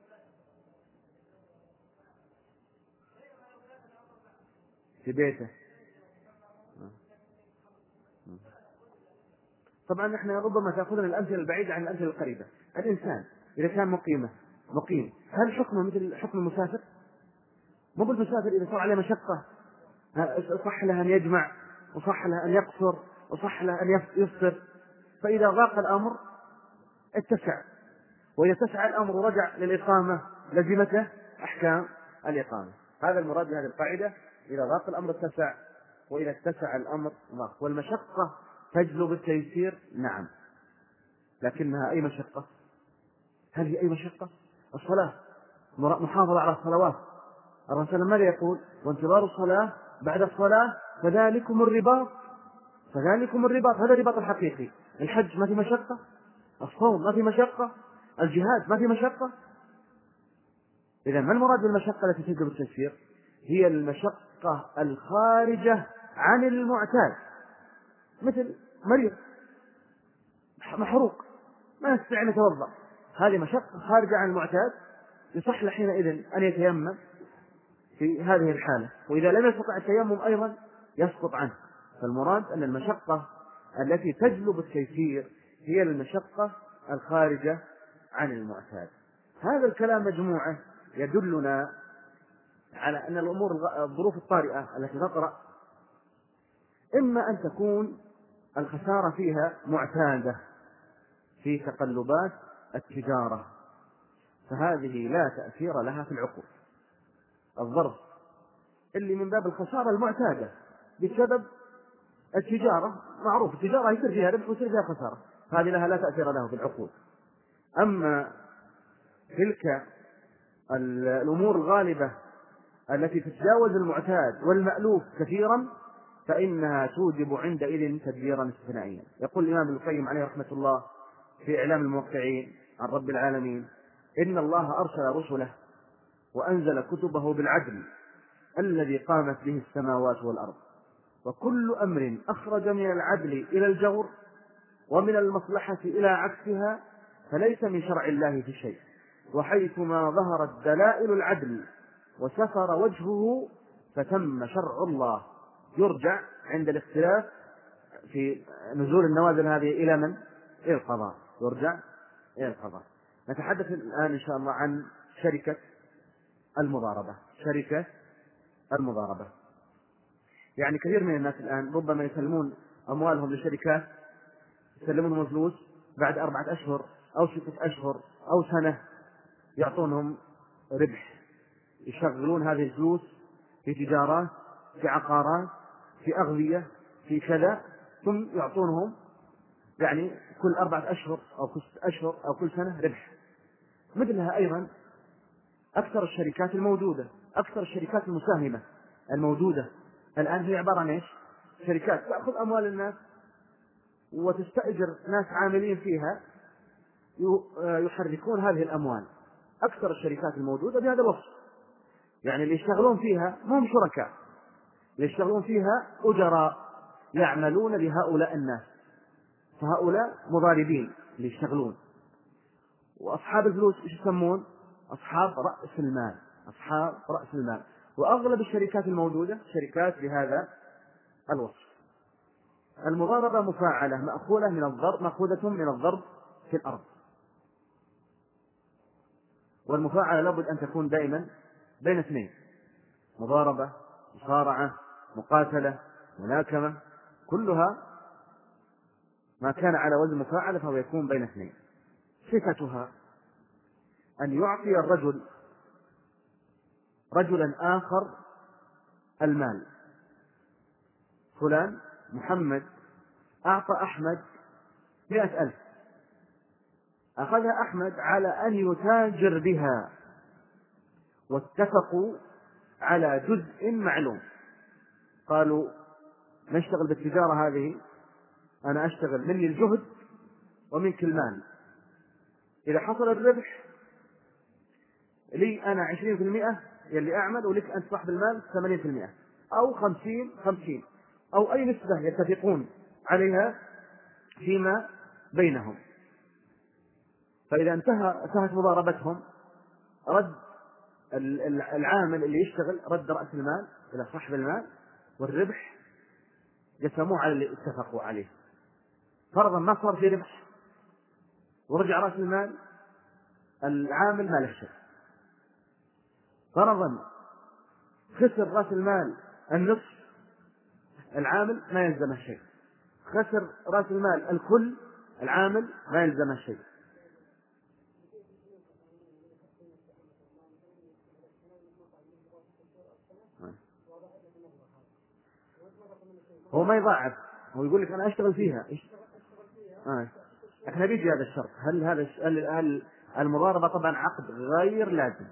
في بيته. طبعا نحن ربما تأخذنا الأمثلة البعيدة عن الأمثلة القريبة. الإنسان إذا كان مقيمة مقيم هل حكمه مثل حكم المسافر؟ مو بالمسافر إذا صار عليه مشقة صح له أن يجمع، وصح له أن يقصر، وصح له أن يفطر، فإذا ضاق الأمر اتسع، وإذا اتسع الأمر ورجع للإقامة لزمته أحكام الإقامة. هذا المراد بهذه القاعدة، إذا ضاق الأمر اتسع، وإذا اتسع الأمر ضاق. والمشقة تجلب التيسير، نعم، لكنها أي مشقة؟ هل هي أي مشقة؟ الصلاة، محافظة على الصلوات. الرسول ماذا يقول؟ وانتظار الصلاة بعد الصلاة فذلكم الرباط، فذلكم الرباط. هذا الرباط الحقيقي. الحج ما في مشقة، الصوم ما في مشقة، الجهاد ما في مشقة. إذا ما المراد بالمشقة التي تجلب التيسير؟ هي المشقة الخارجة عن المعتاد، مثل مريض محروق ما يستطيع أن يتوضأ، هذه مشقة خارجة عن المعتاد، يصح له حينئذ أن يتيمم في هذه الحالة، وإذا لم يستطع التيمم أيضا يسقط عنه. فالمراد أن المشقة التي تجلب التيسير هي المشقة الخارجة عن المعتاد. هذا الكلام مجموعة يدلنا على أن الأمور الظروف الطارئة التي تطرأ إما أن تكون الخسارة فيها معتادة في تقلبات التجارة، فهذه لا تأثير لها في العقود. الظرف اللي من باب الخسارة المعتادة بسبب التجارة، معروف التجارة يصير فيها ربح ويصير فيها خسارة، هذه لها لا تأثير له في العقود. أما تلك الأمور الغالبة التي تتجاوز المعتاد والمألوف كثيرا فإنها توجب عندئذ تدبيرا استثنائيا. يقول الإمام ابن القيم عليه رحمة الله في إعلام الموقعين عن رب العالمين: إن الله أرسل رسله وأنزل كتبه بالعدل الذي قامت به السماوات والأرض، وكل أمر أخرج من العدل إلى الجور ومن المصلحة إلى عكسها فليس من شرع الله في شيء، وحيثما ظهرت دلائل العدل وسفر وجهه فتم شرع الله. يرجع عند الاختلاف في نزول النوازل هذه إلى من؟ إلى القضاء، يرجع إلى القضاء. نتحدث الآن إن شاء الله عن شركة المضاربة. شركة المضاربة. يعني كثير من الناس الآن ربما يسلمون أموالهم لشركات، يسلمونهم الفلوس بعد أربعة أشهر أو ستة أشهر أو سنة يعطونهم ربح، يشغلون هذه الفلوس في تجارات، في عقارات، في أغذية، في كذا، ثم يعطونهم يعني كل أربعة أشهر أو كل ست أشهر أو كل سنة ربح. مثلها أيضا أكثر الشركات الموجودة، أكثر الشركات المساهمة الموجودة الآن هي عبارة عن إيش؟ شركات تأخذ أموال الناس وتستأجر ناس عاملين فيها يحركون هذه الأموال. أكثر الشركات الموجودة بهذا الوصف، يعني اللي يشتغلون فيها ما هم شركاء، اللي يشتغلون فيها أجراء يعملون لهؤلاء الناس، فهؤلاء مضاربين اللي يشتغلون. وأصحاب الفلوس إيش يسمون؟ أصحاب رأس المال، أصحاب رأس المال. وأغلب الشركات الموجودة شركات بهذا الوصف. المضاربة مفاعلة مأخوذة من الضرب، مأخوذة من الضرب في الأرض. والمفاعلة لابد أن تكون دائما بين اثنين، مضاربة، مصارعة، مقاتلة، ملاكمة، كلها ما كان على وزن مفاعلة فهو يكون بين اثنين. صفتها أن يعطي الرجل رجلا آخر المال. فلان محمد أعطى أحمد مئة ألف، أخذها أحمد على أن يتاجر بها، واتفقوا على جزء معلوم. قالوا نشتغل بالتجارة هذه، أنا أشتغل مني الجهد ومنك المال، إذا حصل الربح لي أنا عشرين في المئة يلي أعمل، ولك أنت صاحب المال ثمانين في المئة، أو خمسين خمسين، أو أي نسبة يتفقون عليها فيما بينهم. فإذا انتهى انتهت مضاربتهم رد العامل اللي يشتغل رد رأس المال إلى صاحب المال، والربح قسموه على اللي اتفقوا عليه. فرضا ما صار في ربح ورجع رأس المال، العامل ما له شيء. فرضا خسر رأس المال النصف، العامل ما يلزمه شيء. خسر رأس المال الكل، العامل ما يلزمه شيء. هو ما يضاعف، هو يقول لك أنا أشتغل فيها. آه. احنا بيجي هذا الشرط. هل هذا هل المضاربة طبعا عقد غير لازم،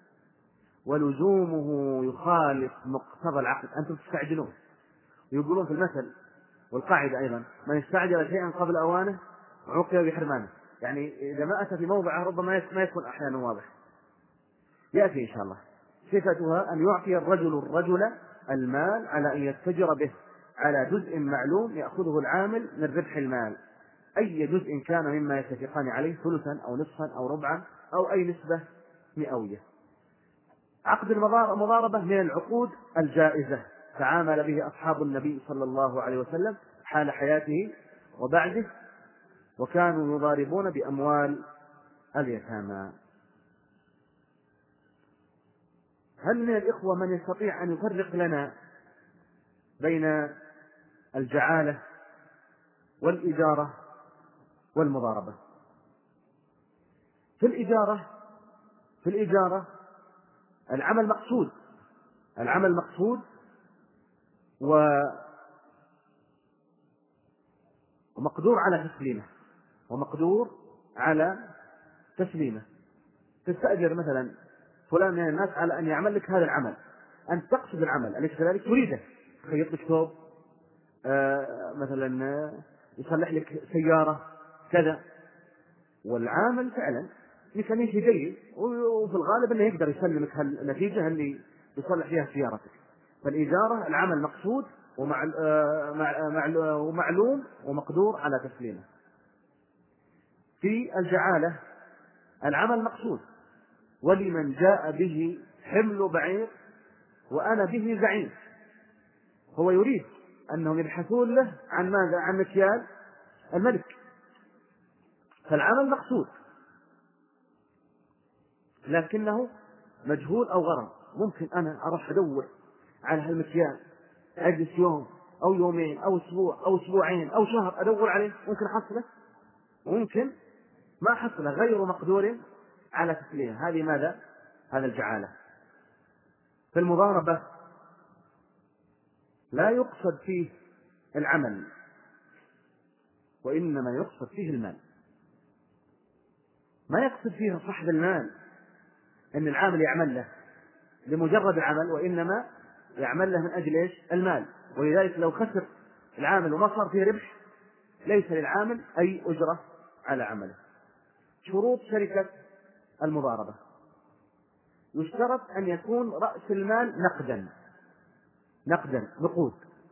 ولزومه يخالف مقتضى العقد. أنتم تستعجلون، يقولون في المثل والقاعدة أيضا: من استعجل شيئا قبل أوانه عوقب بحرمانه. يعني إذا ما أتى في موضعه ربما ما يكون أحيانا واضح، يأتي إن شاء الله. صفتها أن يعطي الرجل الرجل المال على أن يتجر به على جزء معلوم يأخذه العامل من ربح المال، أي جزء كان مما يتفقان عليه، ثلثا أو نصفا أو ربعا أو أي نسبة مئوية. عقد المضاربة من العقود الجائزة تعامل به أصحاب النبي صلى الله عليه وسلم حال حياته وبعده، وكانوا يضاربون بأموال اليتامى. هل من الإخوة من يستطيع أن يفرق لنا بين الجعالة والإجارة والمضاربة؟ في الإجارة في الإجارة العمل مقصود، العمل مقصود ومقدور على تسليمه، ومقدور على تسليمه. تستأجر مثلا فلان من الناس على أن يعمل لك هذا العمل، أنت تقصد العمل، أليس كذلك؟ تريده، يخيط لك ثوب، آه مثلا يصلح لك سيارة كذا، والعامل فعلا ميكانيكي جيد، وفي الغالب أنه يقدر يسلمك هالنتيجة اللي يصلح فيها سيارتك. فالإجارة العمل مقصود ومعلوم ومقدور على تسليمه. في الجعالة العمل مقصود، ولمن جاء به حمل بعير وأنا به زعيم. هو يريد أنهم يبحثون له عن ماذا؟ عن مكيال الملك. فالعمل مقصود لكنه مجهول أو غرض. ممكن أنا أروح أدور على هالمكيال، أجلس يوم أو يومين أو أسبوع أو أسبوعين أو شهر أدور عليه، ممكن أحصله؟ ممكن ما أحصله، غير مقدور على تسليمه. هذه ماذا؟ هذا الجعالة. في المضاربة لا يقصد فيه العمل، وإنما يقصد فيه المال. ما يقصد فيها صاحب المال أن العامل يعمل له لمجرد العمل، وإنما يعمل له من أجل إيش؟ المال. ولذلك لو خسر العامل وما صار فيه ربح ليس للعامل أي أجرة على عمله. شروط شركة المضاربة: يشترط أن يكون رأس المال نقدا نقدا نقود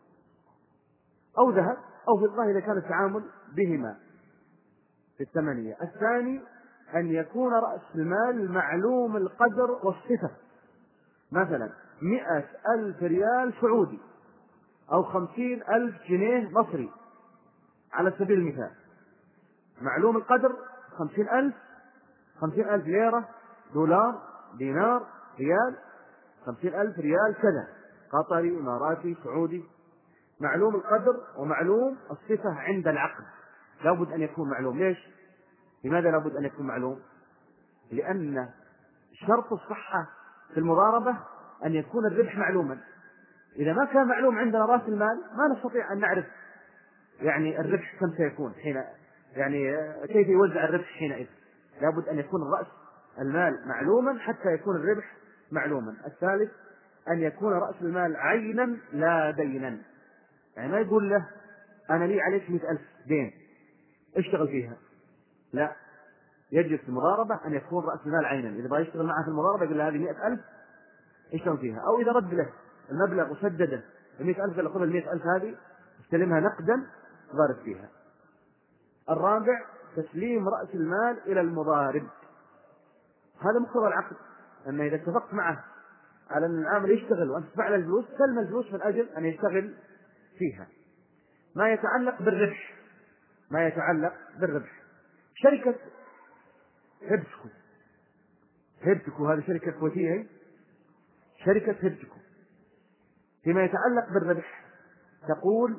أو ذهب أو فضة إذا كان التعامل بهما في الثمنية. الثاني أن يكون رأس المال معلوم القدر والصفة، مثلا مئة ألف ريال سعودي أو خمسين ألف جنيه مصري على سبيل المثال. معلوم القدر خمسين ألف خمسين ألف ليرة، دولار، دينار، ريال، خمسين ألف ريال كذا، قطري، إماراتي، سعودي. معلوم القدر ومعلوم الصفة عند العقد لابد أن يكون معلوم. ليش؟ لماذا لابد أن يكون معلوم؟ لأن شرط الصحة في المضاربة أن يكون الربح معلوما. إذا ما كان معلوم عندنا رأس المال ما نستطيع أن نعرف يعني الربح كم سيكون حين، يعني كيف يوزع الربح حينئذ. لابد أن يكون رأس المال معلوما حتى يكون الربح معلوما. الثالث أن يكون رأس المال عينا لا دينا، يعني ما يقول له أنا لي عليك مئة ألف دين اشتغل فيها، لا، يجب في المضاربة أن يكون رأس المال عينا. إذا بغى يشتغل معه في المضاربة يقول له هذه مئة ألف اشتغل فيها، أو إذا رد له المبلغ وسدده المئة ألف قال خذ المئة ألف هذه استلمها نقدا ضارب فيها. الرابع تسليم رأس المال إلى المضارب. هذا مقتضى العقد، أن إذا اتفقت معه على أن العامل يشتغل وأن تدفع له الفلوس سلم الفلوس من أجل أن يشتغل فيها. ما يتعلق بالربح ما يتعلق بالربح شركة هبسكو هبسكو هذه شركة كويتية، شركة هبسكو فيما يتعلق بالربح تقول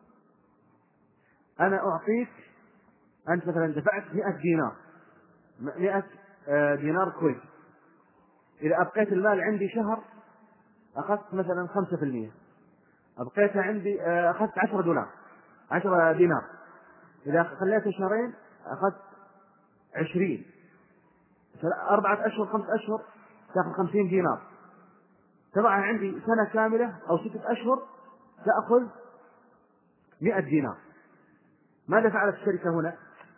أنا أعطيك، أنت مثلا دفعت مئة دينار مئة دينار كويتي، إذا أبقيت المال عندي شهر أخذت مثلا خمسة في المئة، أبقيتها عندي أخذت عشرة دولار عشرة دينار، إذا خليته شهرين أخذت عشرين، أربعة أشهر خمسة أشهر تأخذ خمسين دينار، تضعها عندي سنة كاملة أو ستة أشهر تأخذ مئة دينار. ماذا فعلت الشركة هنا؟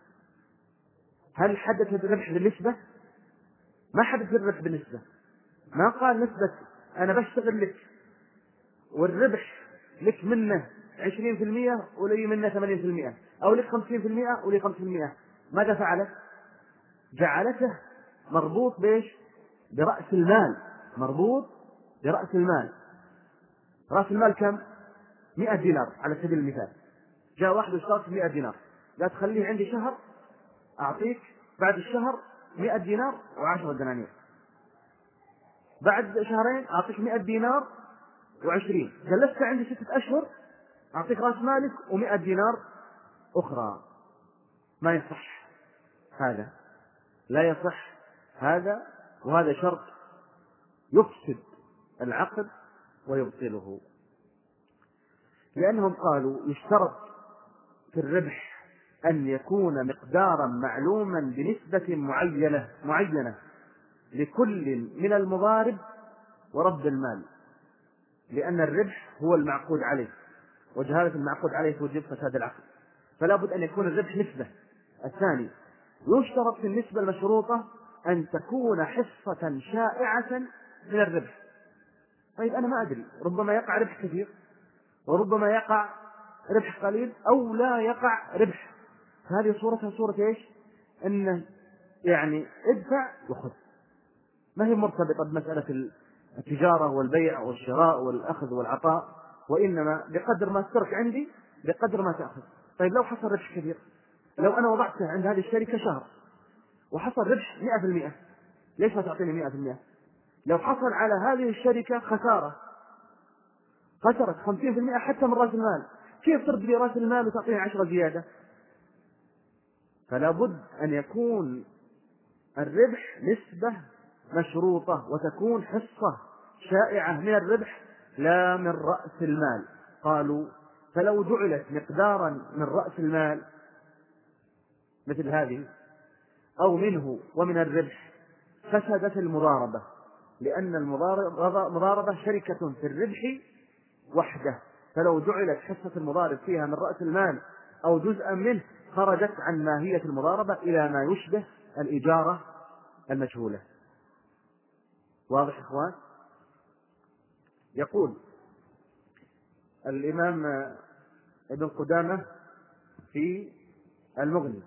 هل حدثت الربح بالنسبة؟ ما حدث الربح بالنسبة، ما قال نسبة أنا بشتغل لك والربح لك منه عشرين في المئة ولي منه ثمانين في المئة، أو لك خمسين في المئة ولي خمسين في المئة. ماذا فعلت؟ جعلته مربوط بإيش؟ برأس المال، مربوط برأس المال. رأس المال كم؟ مئة دينار على سبيل المثال. جاء واحد اشترط مئة دينار، لا تخليه عندي شهر أعطيك بعد الشهر مئة دينار وعشرة دنانير، بعد شهرين أعطيك مئة دينار وعشرين، جلست عندي ستة أشهر أعطيك رأس مالك ومئة دينار أخرى. ما يصح هذا، لا يصح هذا، وهذا شرط يفسد العقد ويبطله. لأنهم قالوا يشترط في الربح أن يكون مقدارا معلوما بنسبة معينة معينة لكل من المضارب ورب المال، لأن الربح هو المعقود عليه، وجهالة المعقود عليه توجب فساد العقد، فلا بد أن يكون الربح نسبة. الثاني يشترط في النسبة المشروطة أن تكون حصة شائعة من الربح. طيب أنا ما أدري، ربما يقع ربح كثير وربما يقع ربح قليل أو لا يقع ربح، هذه صورتها صورة إيش؟ أنه يعني ادفع وخذ، ما هي مرتبطة بمسألة التجارة والبيع والشراء والأخذ والعطاء، وإنما بقدر ما تترك عندي بقدر ما تأخذ. طيب لو حصل ربح كبير، لو أنا وضعته عند هذه الشركة شهر وحصل ربح مئة في المئة، ليش ما تعطيني مئة في المئة؟ لو حصل على هذه الشركة خسارة خسرت خمسين في المئة حتى من رأس المال، كيف ترد لي رأس المال وتعطيني عشرة زيادة؟ فلا بد أن يكون الربح نسبة مشروطة، وتكون حصة شائعة من الربح لا من رأس المال. قالوا فلو جعلت مقدارا من رأس المال مثل هذه أو منه ومن الربح فسدت المضاربة، لأن المضاربة شركة في الربح وحده، فلو جعلت حصة المضارب فيها من رأس المال أو جزءا منه خرجت عن ماهية المضاربة إلى ما يشبه الإجارة المجهولة. واضح إخوان؟ يقول الإمام ابن قدامة في المغني: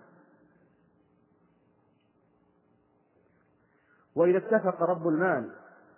وإذا اتفق رب المال،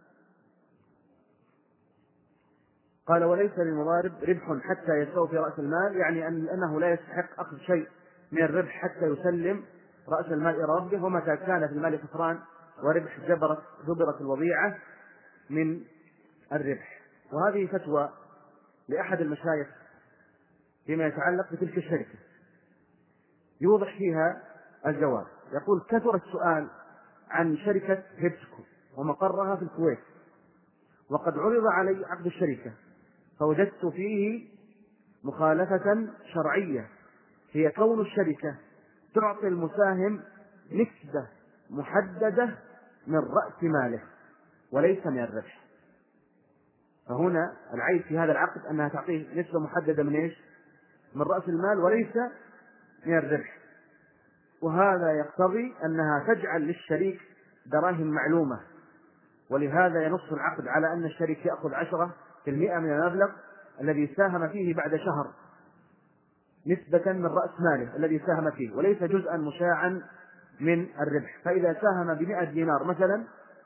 قال وليس للمضارب ربح حتى يستوفي رأس المال، يعني أنه لا يستحق أخذ شيء من الربح حتى يسلم رأس المال إلى ربه، ومتى كان في المال خسران وربح جبرت جبرت الوضيعة من الربح. وهذه فتوى لأحد المشايخ فيما يتعلق بتلك الشركة، يوضح فيها الجواب. يقول: كثر السؤال عن شركة هيبسكو ومقرها في الكويت، وقد عرض علي عقد الشركة فوجدت فيه مخالفة شرعية، هي كون الشركة تعطي المساهم نسبة محددة من رأس ماله وليس من الربح. فهنا العيب في هذا العقد أنها تعطيه نسبة محددة من إيش؟ من رأس المال وليس من الربح، وهذا يقتضي أنها تجعل للشريك دراهم معلومة، ولهذا ينص العقد على أن الشريك يأخذ عشرة في المئة من المبلغ الذي ساهم فيه بعد شهر نسبة من رأس ماله الذي ساهم فيه، وليس جزءا مشاعا من الربح. فإذا ساهم بمئة دينار مثلا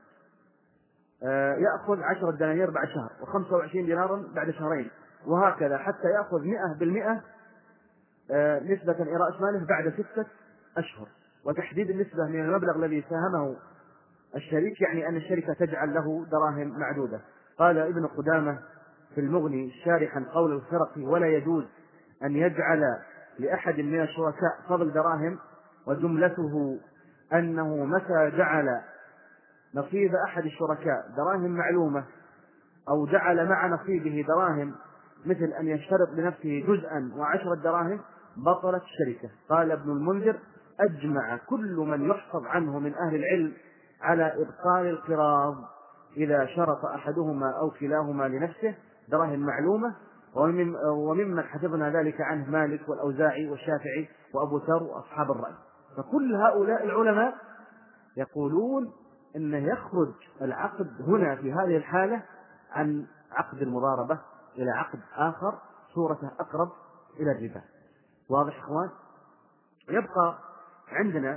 يأخذ عشرة دنانير بعد شهر، وخمسة وعشرين دينارا بعد شهرين، وهكذا حتى يأخذ مئة بالمئة نسبة إلى رأس ماله بعد ستة أشهر. وتحديد النسبة من المبلغ الذي ساهمه الشريك يعني أن الشركة تجعل له دراهم معدودة. قال ابن قدامة في المغني شارحا قول الخرقي: ولا يجوز أن يجعل لأحد من الشركاء فضل دراهم، وجملته أنه متى جعل نصيب أحد الشركاء دراهم معلومة أو جعل مع نصيبه دراهم مثل أن يشترط لنفسه جزءا وعشرة دراهم بطلت الشركة. قال ابن المنذر: أجمع كل من يحفظ عنه من أهل العلم على إبطال القراض إذا شرط أحدهما أو كلاهما لنفسه دراهم معلومة، وممن حفظنا ذلك عنه مالك والأوزاعي والشافعي وأبو ثور وأصحاب الرأي. فكل هؤلاء العلماء يقولون إن يخرج العقد هنا في هذه الحالة عن عقد المضاربة إلى عقد آخر صورته أقرب إلى الربا. واضح إخوان؟ يبقى عندنا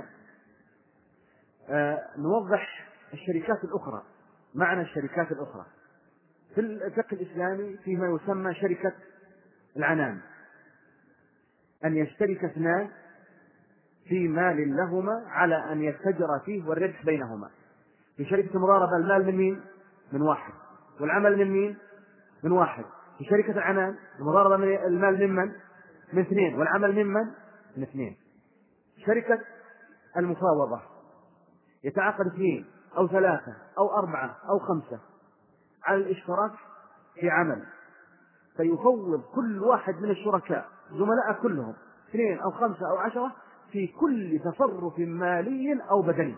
آه نوضح الشركات الأخرى. معنى الشركات الأخرى في الفقه الإسلامي فيما يسمى شركة العنان، أن يشترك اثنان في مال لهما على أن يتجر فيه والربح بينهما. في شركة المضاربة المال من مين؟ من واحد، والعمل من مين؟ من واحد. في شركة العنان المضاربة من المال ممن؟ من اثنين، والعمل ممن؟ من اثنين. شركة المفاوضة يتعاقد اثنين أو ثلاثة أو أربعة أو خمسة على الاشتراك في عمل، فيفوض كل واحد من الشركاء زملاء كلهم اثنين أو خمسة أو عشرة في كل تصرف مالي أو بدني.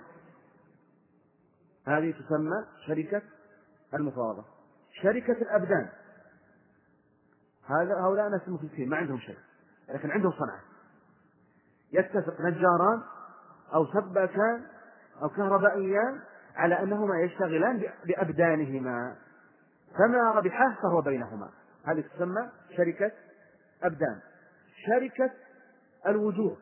هذه تسمى شركة المفاوضة. شركة الأبدان هذا هؤلاء ناس مفلسين ما عندهم شيء لكن عندهم صنعة، يتفق نجاران أو سباكان أو كهربائيان على أنهما يشتغلان بأبدانهما، فما ربحه فهو بينهما. هذه تسمى شركة أبدان. شركة الوجوه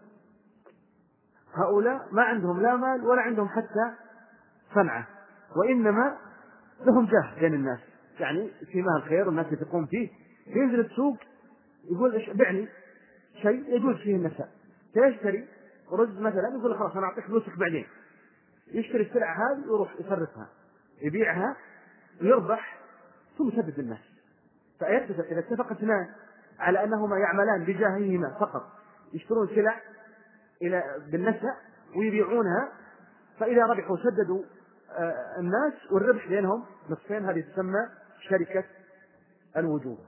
هؤلاء ما عندهم لا مال ولا عندهم حتى صنعة، وإنما لهم جاه بين الناس، يعني فيما الخير والناس يثقون فيه. ينزل السوق يقول بعني شيء يجوز فيه النساء، فيشتري رز مثلا يقول خلاص أنا أعطيك فلوسك بعدين، يشتري السلعة هذه ويروح يصرفها يبيعها ويربح ثم يسدد الناس. فيتفق إذا اتفق اثنان على أنهما يعملان بجاههما فقط، يشترون سلع إلى بالنسع ويبيعونها، فإذا ربحوا سددوا الناس والربح بينهم نصفين، هذه تسمى شركة الوجوه.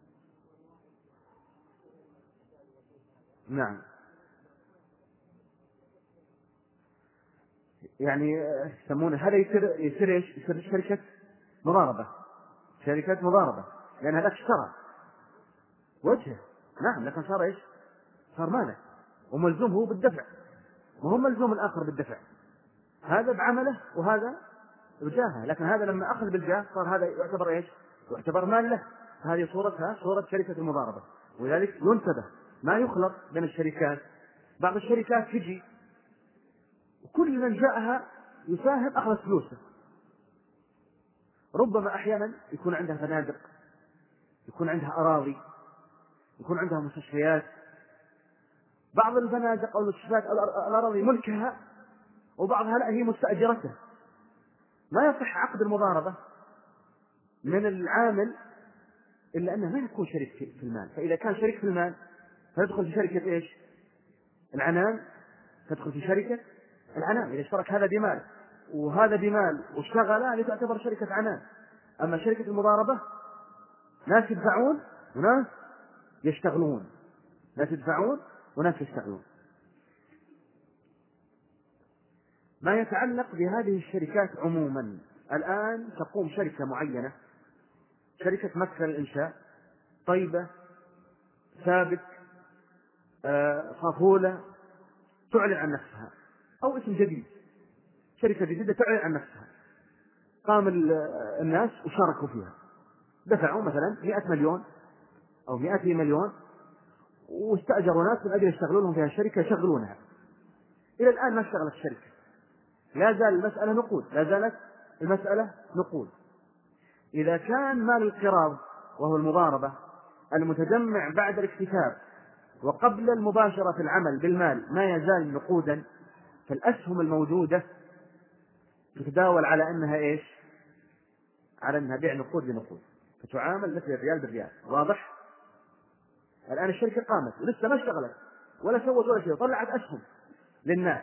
نعم، يعني يسمونه هذا يصير يصير ايش؟ يصير شركة مضاربة، شركة مضاربة، لأن هذاك اشترى وجهه. نعم، لكن صار ايش؟ صار ماله وملزوم هو بالدفع، وهو ملزوم الآخر بالدفع، هذا بعمله وهذا بجاهه، لكن هذا لما أخذ بالجاه صار هذا يعتبر ايش؟ يعتبر مال له. هذه صورتها صورة شركة المضاربة، ولذلك ينتبه ما يخلط بين الشركات. بعض الشركات تجي وكل من جاءها يساهم أخذ فلوسه، ربما أحيانا يكون عندها فنادق، يكون عندها أراضي، يكون عندها مستشفيات. بعض الفنادق أو المستشفيات أو الأراضي ملكها، وبعضها لا هي مستأجرته. ما يصح عقد المضاربة من العامل إلا أنه ما يكون شريك في المال. فإذا كان شريك في المال فيدخل في شركة إيش؟ العنان، تدخل في شركة العنان. إذا اشترك هذا بمال وهذا بمال واشتغل، هذه تعتبر شركة عنان. أما شركة المضاربة ناس يدفعون وناس يشتغلون، ناس يدفعون وناس يشتغلون. ما يتعلق بهذه الشركات عموما، الآن تقوم شركة معينة، شركة مكة الإنشاء، طيبة، ثابت، صافولة، تعلن عن نفسها، أو اسم جديد، شركة جديدة تعلن عن نفسها. قام الناس وشاركوا فيها، دفعوا مثلا مئة مليون أو مئتي مليون، واستأجروا ناس من أجل يشتغلوا لهم فيها الشركة، يشغلونها. إلى الآن ما اشتغلت الشركة، لا زال المسألة نقود، لا زالت المسألة نقود. إذا كان مال القراض وهو المضاربة المتجمع بعد الاكتتاب وقبل المباشرة في العمل بالمال ما يزال نقودا، فالأسهم الموجودة تتداول على أنها إيش؟ على أنها بيع نقود لنقود، فتعامل مثل الريال بالريال. واضح؟ الآن الشركة قامت ولسه ما اشتغلت ولا سوت ولا شيء، طلعت أسهم للناس.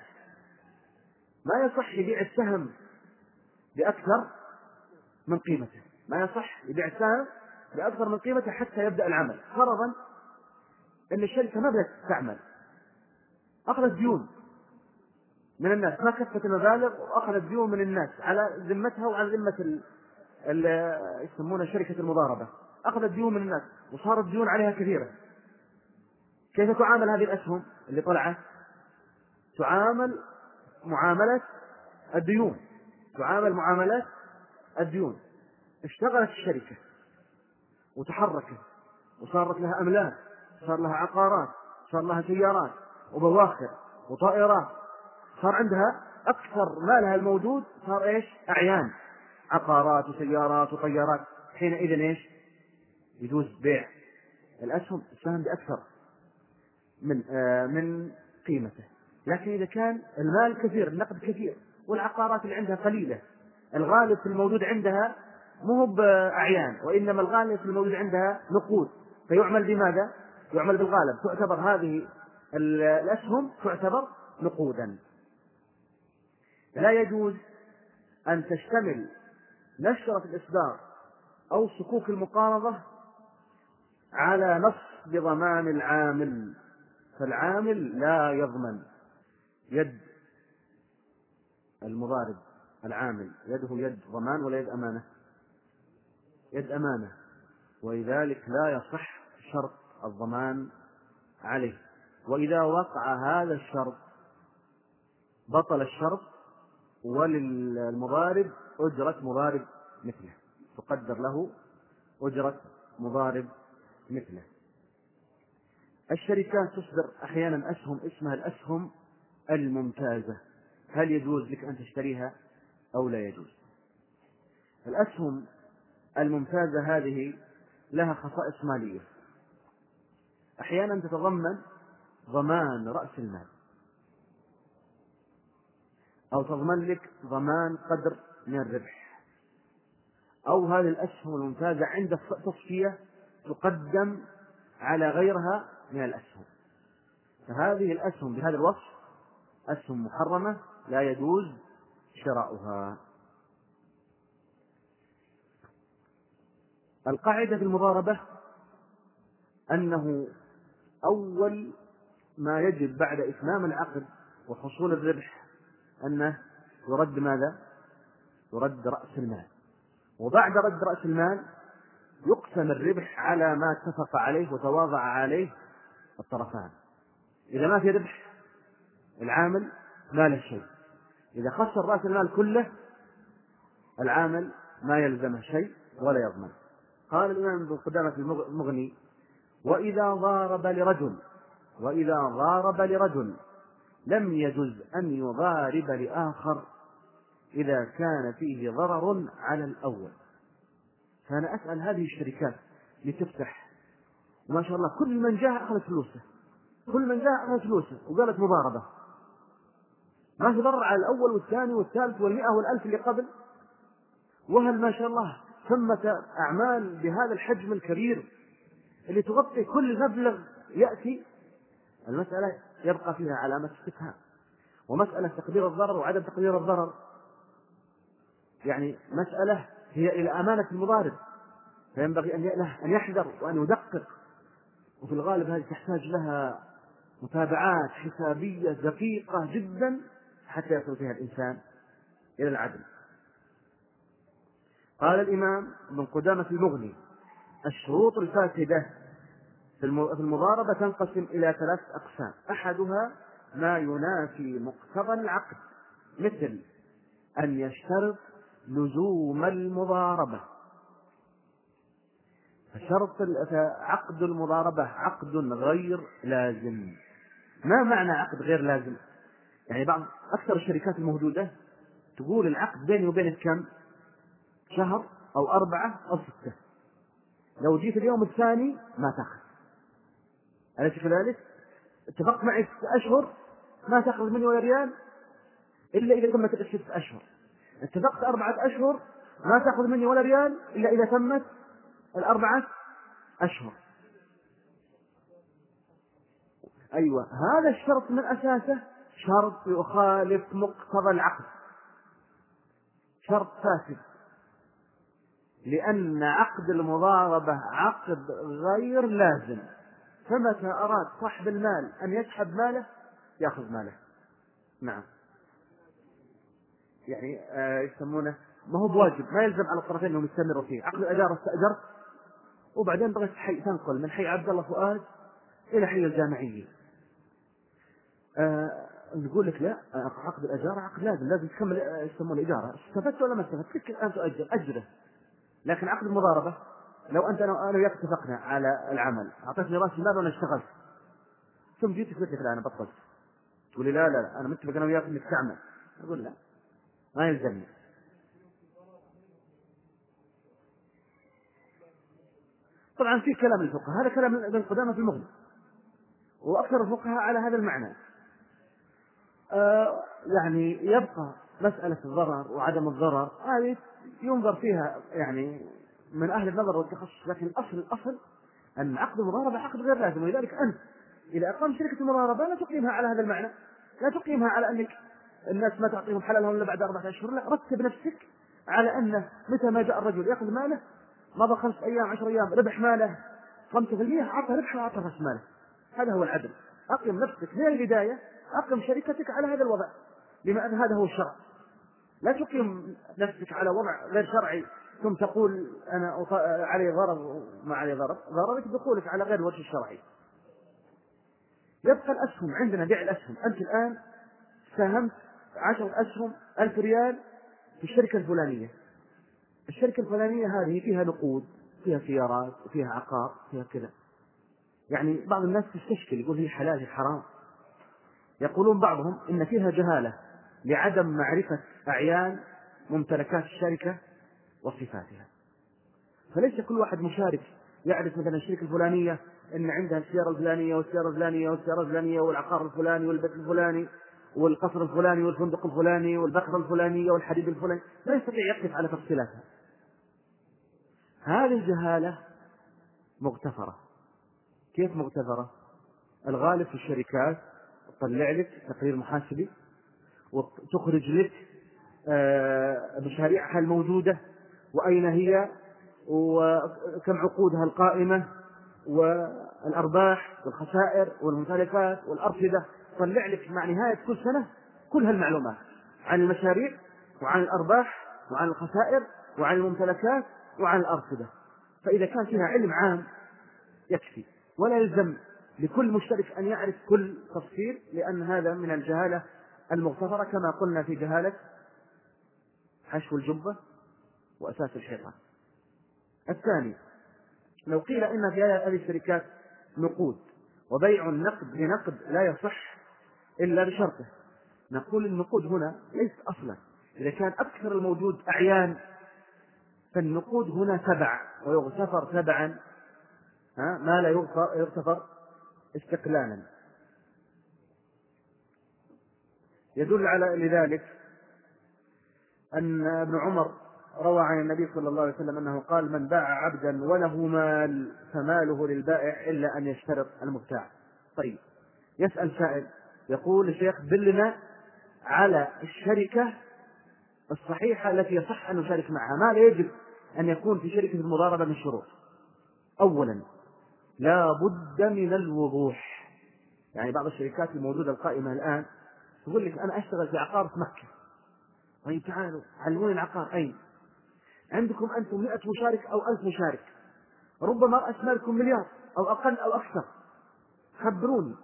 ما يصح يبيع السهم بأكثر من قيمته، ما يصح يبيع السهم بأكثر من قيمته حتى يبدأ العمل. فرضا أن الشركة ما بدأت تعمل، أخذت ديون من الناس، ما كفت المبالغ وأخذت ديون من الناس على ذمتها وعلى ذمة يسمونها شركة المضاربة، أخذت ديون من الناس وصارت ديون عليها كثيرة. كيف تعامل هذه الأسهم اللي طلعت؟ تعامل معاملة الديون، تعامل معاملة الديون. اشتغلت الشركة وتحركت وصارت لها أملاك، صار لها عقارات، صار لها سيارات وبواخر وطائرات، صار عندها أكثر مالها الموجود صار إيش؟ أعيان، عقارات وسيارات وطيارات. حينئذ إيش؟ يجوز بيع الأسهم السهم بأكثر من آه من قيمته. لكن إذا كان المال كثير، النقد كثير، والعقارات اللي عندها قليلة، الغالب في الموجود عندها مو بأعيان، وإنما الغالب في الموجود عندها نقود، فيعمل بماذا؟ يعمل بالغالب. تعتبر هذه الأسهم تعتبر نقودا. لا يجوز أن تشتمل نشرة الإصدار أو صكوك المقارضة على نص بضمان العامل، فالعامل لا يضمن. يد المضارب العامل يده يد ضمان ولا يد أمانة؟ يد أمانة، ولذلك لا يصح شرط الضمان عليه. وإذا وقع هذا الشرط بطل الشرط، وللمضارب أجرة مضارب مثله، تقدر له أجرة مضارب مثله. الشركات تصدر أحيانا أسهم اسمها الأسهم الممتازة، هل يجوز لك أن تشتريها أو لا يجوز؟ الأسهم الممتازة هذه لها خصائص مالية، أحيانا تتضمن ضمان رأس المال، أو تضمن لك ضمان قدر من الربح، أو هذه الأسهم الممتازة عند التصفية تقدم على غيرها من الأسهم، فهذه الأسهم بهذا الوصف أسهم محرمة لا يجوز شراؤها. القاعدة في المضاربة أنه أول ما يجب بعد إتمام العقد وحصول الربح أنه يرد ماذا؟ يرد رأس المال، وبعد رد رأس المال يقسم الربح على ما اتفق عليه وتواضع عليه الطرفان. إذا ما في ربح العامل ما له شيء، إذا خسر رأس المال كله العامل ما يلزمه شيء ولا يضمن. قال الإمام ابن قدامة في المغني: وإذا ضارب لرجل وإذا ضارب لرجل لم يجز أن يضارب لآخر إذا كان فيه ضرر على الأول. فأنا أسأل هذه الشركات لتفتح، ما شاء الله كل من جاء أخذ فلوسه، كل من جاء أخذ فلوسه وقالت مضاربة، ما في ضرر على الأول والثاني والثالث والمئة والألف اللي قبل. وهل ما شاء الله ثمة أعمال بهذا الحجم الكبير اللي تغطي كل مبلغ يأتي؟ المسألة يبقى فيها علامة استفهام، ومسألة تقدير الضرر وعدم تقدير الضرر يعني مسألة هي إلى أمانة المضارب، فينبغي أن يحذر وأن يدقق، وفي الغالب هذه تحتاج لها متابعات حسابية دقيقة جدا حتى يصل فيها الإنسان إلى العدل. قال الإمام ابن قدامة في المغني: الشروط الفاسدة في المضاربة تنقسم إلى ثلاث أقسام: أحدها ما ينافي مقتضى العقد، مثل أن يشترط لزوم المضاربة. فشرط عقد المضاربة عقد غير لازم. ما معنى عقد غير لازم؟ يعني بعض أكثر الشركات الموجودة تقول العقد بيني وبينك كم؟ شهر أو أربعة أو ستة، لو جيت اليوم الثاني ما تأخذ. أليس كذلك؟ اتفقت معي ست أشهر ما تأخذ مني ولا ريال إلا إذا تمت الست أشهر. اتفقت أربعة أشهر ما تأخذ مني ولا ريال إلا إذا تمت الأربعة أشهر. أيوة، هذا الشرط من أساسه شرط يخالف مقتضى العقد، شرط فاسد، لأن عقد المضاربة عقد غير لازم. فمتى أراد صاحب المال أن يسحب ماله يأخذ ماله. نعم، يعني آه يسمونه ما هو بواجب، ما يلزم على الطرفين أنهم يستمروا فيه. عقد الإجارة استأجرت وبعدين بغيت حي تنقل من حي عبد الله فؤاد إلى حي الجامعية، آه نقول لك لا، عقد الإجارة عقد لازم، لازم تكمل يسمونه الإجارة. استفدت ولا ما استفدت لك أن تؤجر أجره. لكن عقد المضاربة لو أنت أنا وياك اتفقنا على العمل، أعطيتني رأس المال وأنا اشتغلت، ثم جيت قلت لك لا أنا بطلت، تقول لي لا لا أنا متفق أنا وياك إنك تعمل، أقول لا ما يلزمني. طبعا في كلام الفقهاء، هذا كلام ابن قدامة في المغني، وأكثر الفقهاء على هذا المعنى. آه يعني يبقى مسألة الضرر وعدم الضرر هذه ينظر فيها يعني من أهل النظر والتخصص، لكن الأصل الأصل أن عقد المضاربة عقد غير لازم. ولذلك أنت إذا أقام شركة المضاربة لا تقيمها على هذا المعنى، لا تقيمها على أنك الناس ما تعطيهم حلالهم إلا بعد أربعة أشهر، لا، رتب نفسك على أنه متى ما جاء الرجل يأخذ ماله مضى خمس أيام عشر أيام ربح ماله خمسة في المئة، أعطى ربح وأعطى رأس ماله. هذا هو العدل. أقيم نفسك من البداية، أقيم شركتك على هذا الوضع، بما أن هذا هو الشرع. لا تقيم نفسك على وضع غير شرعي ثم تقول أنا علي ضرر وما علي ضرر. ضررك دخولك على غير الوجه الشرعي. يبقى الأسهم عندنا، بيع الأسهم. أنت الآن ساهمت عشر أسهم ألف ريال في الشركة الفلانية. الشركة الفلانية هذه فيها نقود، فيها سيارات، وفيها عقار، فيها كذا. يعني بعض الناس تستشكل يقول هي حلال هي حرام. يقولون بعضهم إن فيها جهالة لعدم معرفة أعيان ممتلكات الشركة وصفاتها. فليس كل واحد مشارك يعرف مثلا الشركة الفلانية إن عندها السيارة الفلانية والسيارة الفلانية والسيارة الفلانية والعقار الفلاني والبيت الفلاني والقصر الفلاني والفندق الفلاني والبقرة الفلانية والحديد الفلاني، لا يستطيع يقف على تفصيلاتها. هذه الجهالة مغتفرة. كيف مغتفرة؟ الغالب في الشركات تطلع لك تقرير محاسبي وتخرج لك مشاريعها الموجودة وأين هي وكم عقودها القائمة والأرباح والخسائر والممتلكات والأرصدة، تطلع لك مع نهاية كل سنة كل هالمعلومات عن المشاريع وعن الأرباح وعن الخسائر وعن الممتلكات وعن الأرصدة. فإذا كان فيها علم عام يكفي، ولا يلزم لكل مشترك أن يعرف كل تفصيل، لأن هذا من الجهالة المغتفرة كما قلنا في جهالة حشو الجبة وأساس الحيطان. الثاني، لو قيل إن في هذه الشركات نقود وبيع النقد بنقد لا يصح إلا بشرطه، نقول النقود هنا ليست أصلا. إذا كان أكثر الموجود أعيان فالنقود هنا تبع ويغتفر تبعا ما لا يغتفر استقلالا. يدل على لذلك أن ابن عمر روى عن النبي صلى الله عليه وسلم أنه قال: من باع عبدا وله مال فماله للبائع إلا أن يشترط المبتاع. طيب، يسأل سائل يقول: الشيخ دلنا على الشركة الصحيحة التي يصح أن نشارك معها، ما لا يجب أن يكون في شركة المضاربة من شروط. أولا، لا بد من الوضوح. يعني بعض الشركات الموجودة القائمة الآن تقول لك: أنا أشتغل في عقار في مكة. طيب تعالوا علموني العقار أين؟ عندكم أنتم مئة مشارك أو ألف مشارك، ربما رأس مالكم مليار أو أقل أو أكثر، خبروني.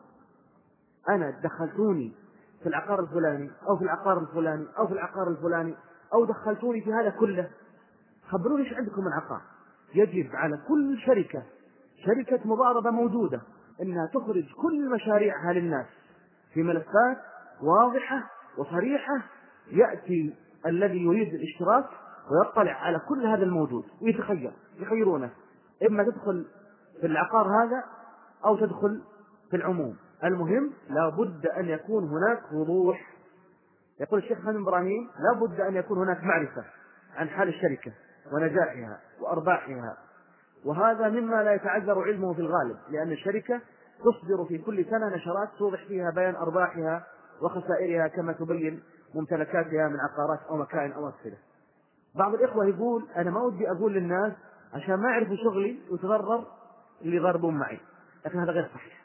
أنا دخلتوني في العقار الفلاني أو في العقار الفلاني أو في العقار الفلاني أو دخلتوني في هذا كله، خبروني إيش عندكم من عقار. يجب على كل شركة شركة مضاربة موجودة أنها تخرج كل مشاريعها للناس في ملفات واضحة وصريحة، يأتي الذي يريد الاشتراك ويطلع على كل هذا الموجود ويتخير يخيرونه، إما تدخل في العقار هذا أو تدخل في العموم. المهم لا بد أن يكون هناك وضوح. يقول الشيخ محمد إبراهيم: لا بد أن يكون هناك معرفة عن حال الشركة ونجاحها وأرباحها، وهذا مما لا يتعذر علمه في الغالب، لأن الشركة تصدر في كل سنة نشرات توضح فيها بيان أرباحها وخسائرها كما تبين ممتلكاتها من عقارات أو مكائن أو أسفلة. بعض الإخوة يقول: أنا ما ودي أقول للناس عشان ما يعرفوا شغلي وتضرر اللي يضربون معي، لكن هذا غير صحيح.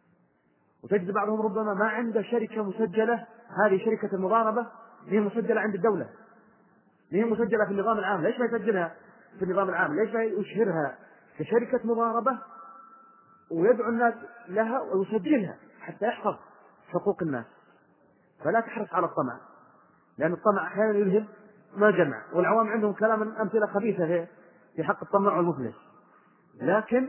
وتجد بعضهم ربما ما عنده شركة مسجلة، هذه شركة المضاربة هي مسجلة عند الدولة، هي مسجلة في النظام العام، ليش ما يسجلها في النظام العام؟ ليش ما يشهرها كشركة مضاربة ويدعو الناس لها ويسجلها حتى يحفظ حقوق الناس؟ فلا تحرص على الطمع، لأن الطمع أحيانا يلهم ما جمع، والعوام عندهم كلام أمثلة خبيثة في حق الطمع والمفلس. لكن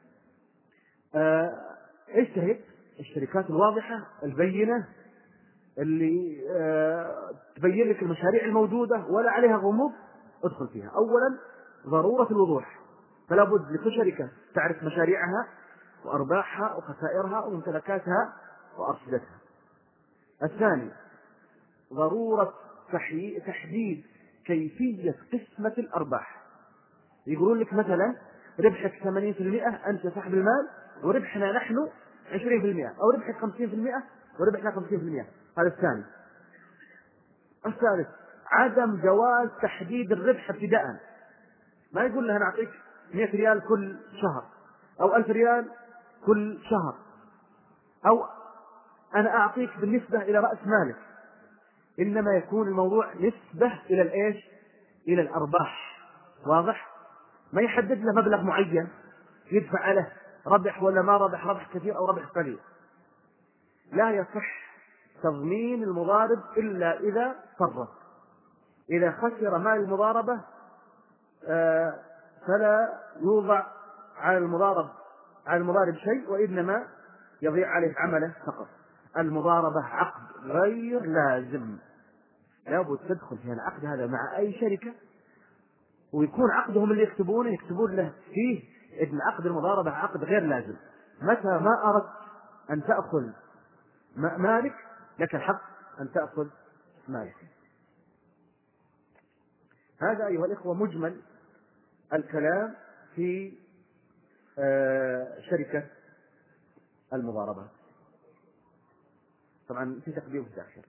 آه اجتهد الشركات الواضحة البينة اللي آه تبين لك المشاريع الموجودة ولا عليها غموض، ادخل فيها. أولا، ضرورة الوضوح، فلا بد لكل شركة تعرف مشاريعها وأرباحها وخسائرها وممتلكاتها وأرصدتها. الثاني، ضرورة تحديد كيفية قسمة الأرباح. يقولون لك مثلا ربحك ثمانين بالمئة أنت صاحب المال وربحنا نحن عشرين بالمئة، أو ربحك خمسين بالمئة وربحنا خمسين بالمئة. هذا الثاني. الثالث، عدم جواز تحديد الربح ابتداء. ما يقول له أنا أعطيك مئة ريال كل شهر أو ألف ريال كل شهر، أو أنا أعطيك بالنسبة إلى رأس مالك، إنما يكون الموضوع نسبة إلى الإيش؟ إلى الأرباح. واضح؟ ما يحدد له مبلغ معين يدفع عليه، ربح ولا ما ربح، ربح كثير أو ربح قليل. لا يصح تضمين المضارب إلا إذا فرط. إذا خسر مال المضاربة آه فلا يوضع على المضارب على المضارب شيء، وإنما يضيع عليه عمله فقط. المضاربة عقد غير لازم، لابد تدخل في العقد هذا مع أي شركة، ويكون عقدهم اللي يكتبونه يكتبون له فيه إن عقد المضاربة عقد غير لازم. متى ما أردت أن تأخذ مالك لك الحق أن تأخذ مالك. هذا أيها الإخوة مجمل الكلام في آه شركة المضاربة، طبعا في تقديم في تأخير،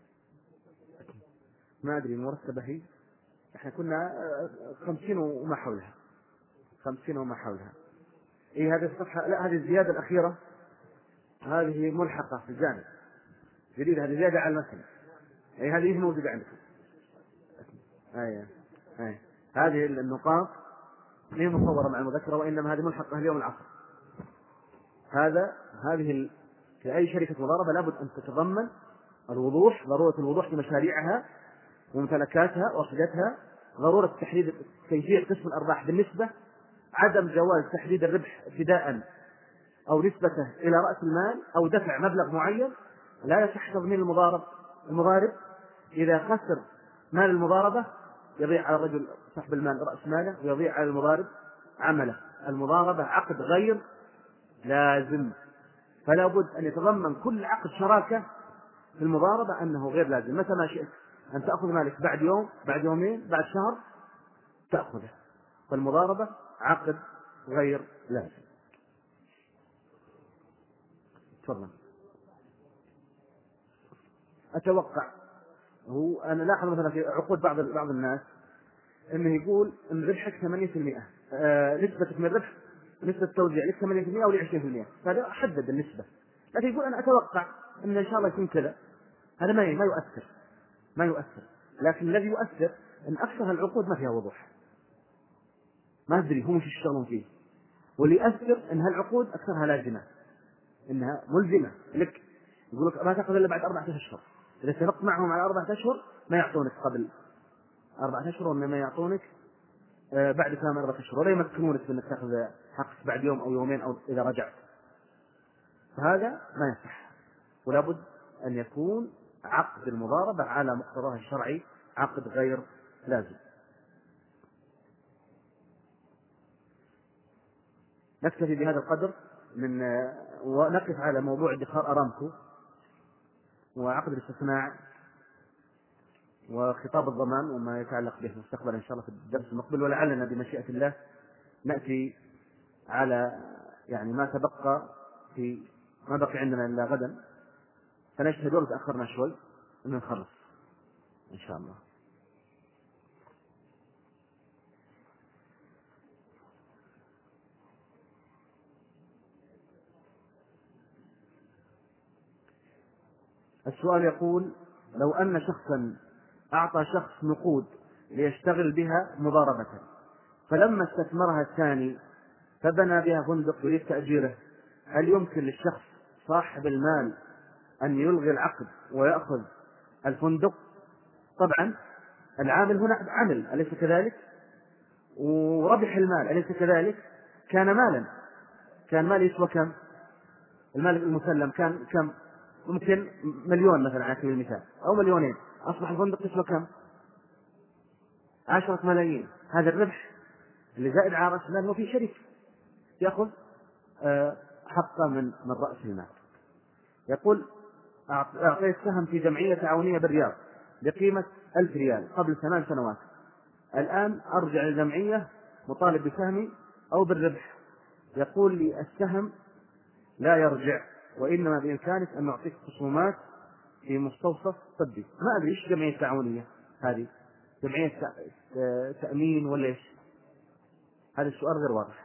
ما أدري مرتبة هي، احنا كنا خمسين وما حولها، خمسين وما حولها. اي هذه الصفحة، لا هذه الزيادة الأخيرة هذه ملحقة في الجانب جديدة، هذه زيادة على المتن. اي هذه موجودة عندكم. اي اي هذه النقاط هي مصورة مع المذكرة، وإنما هذه ملحقة اليوم العصر. هذا هذه ال... في أي شركة مضاربة لابد أن تتضمن الوضوح، ضرورة الوضوح في مشاريعها وممتلكاتها وصدتها، ضرورة تحديد كيفية قسم الأرباح بالنسبة، عدم جواز تحديد الربح ابتداء أو نسبته إلى رأس المال أو دفع مبلغ معين. لا يصح تضمين المضارب المضارب إذا خسر مال المضاربة يضيع على الرجل صاحب المال رأس ماله ويضيع على المضارب عمله. المضاربة عقد غير لازم، فلا بد أن يتضمن كل عقد شراكة في المضاربة أنه غير لازم. متى ما شئت أن تأخذ مالك بعد يوم بعد يومين بعد شهر تأخذه، فالمضاربة عقد غير لازم. تفضل. أتوقع هو أنا لاحظ مثلا في عقود بعض بعض الناس إنه يقول إن ربحك ثمانية بالمئة، آه نسبتك من الربح نسبة التوزيع لك ثمانية بالمئة أو لعشرين بالمئة، هذا حدد النسبة، لكن يقول أنا أتوقع إن إن شاء الله يكون كذا. هذا ما ما يؤثر ما يؤثر لكن الذي يؤثر إن أكثر العقود ما فيها وضوح، ما أدري هم ايش يشتغلون فيه، واللي يؤثر إن هالعقود أكثرها لازمة، إنها ملزمة لك، يقول لك ما تأخذ إلا بعد أربعة أشهر، إذا اتفقت معهم على أربعة أشهر ما يعطونك قبل أربعة أشهر، وإنما يعطونك بعد كام أربعة أشهر، ولا يمكنونك بأنك تأخذ حقك بعد يوم أو يومين أو إذا رجعت. فهذا ما يصح، ولا بد أن يكون عقد المضاربة على مقتضاه الشرعي عقد غير لازم. نكتفي بهذا القدر من ونقف على موضوع ادخار أرامكو وعقد الاستثناء وخطاب الضمان وما يتعلق به مستقبلا إن شاء الله في الدرس المقبل، ولعلنا بمشيئة الله نأتي على يعني ما تبقى في ما بقي عندنا إلا غدا، فنجتهد ولو تأخرنا شوي ونخلص إن شاء الله. السؤال يقول: لو أن شخصا أعطى شخص نقود ليشتغل بها مضاربة، فلما استثمرها الثاني فبنى بها فندق يريد تأجيره، هل يمكن للشخص صاحب المال أن يلغي العقد ويأخذ الفندق؟ طبعا العامل هنا عمل أليس كذلك؟ وربح المال أليس كذلك؟ كان مالا، كان مال يسوى كم؟ المال المسلم كان كم؟ ممكن مليون مثلا على سبيل المثال أو مليونين، أصبح الفندق يسوى كم؟ عشرة ملايين. هذا الربح اللي زائد على رأس المال وفي شريك يأخذ حقه من من رأس المال. يقول: أعطيت سهم في جمعية تعاونية بالرياض بقيمة ألف ريال قبل ثمان سنوات، الآن أرجع للجمعية مطالب بسهمي أو بالربح. يقول لي السهم لا يرجع، وإنما بإمكانك أن نعطيك خصومات في مستوصف طبي. ما أدري إيش جمعية تعاونية هذه، جمعية تأمين ولا إيش؟ هذا السؤال غير واضح.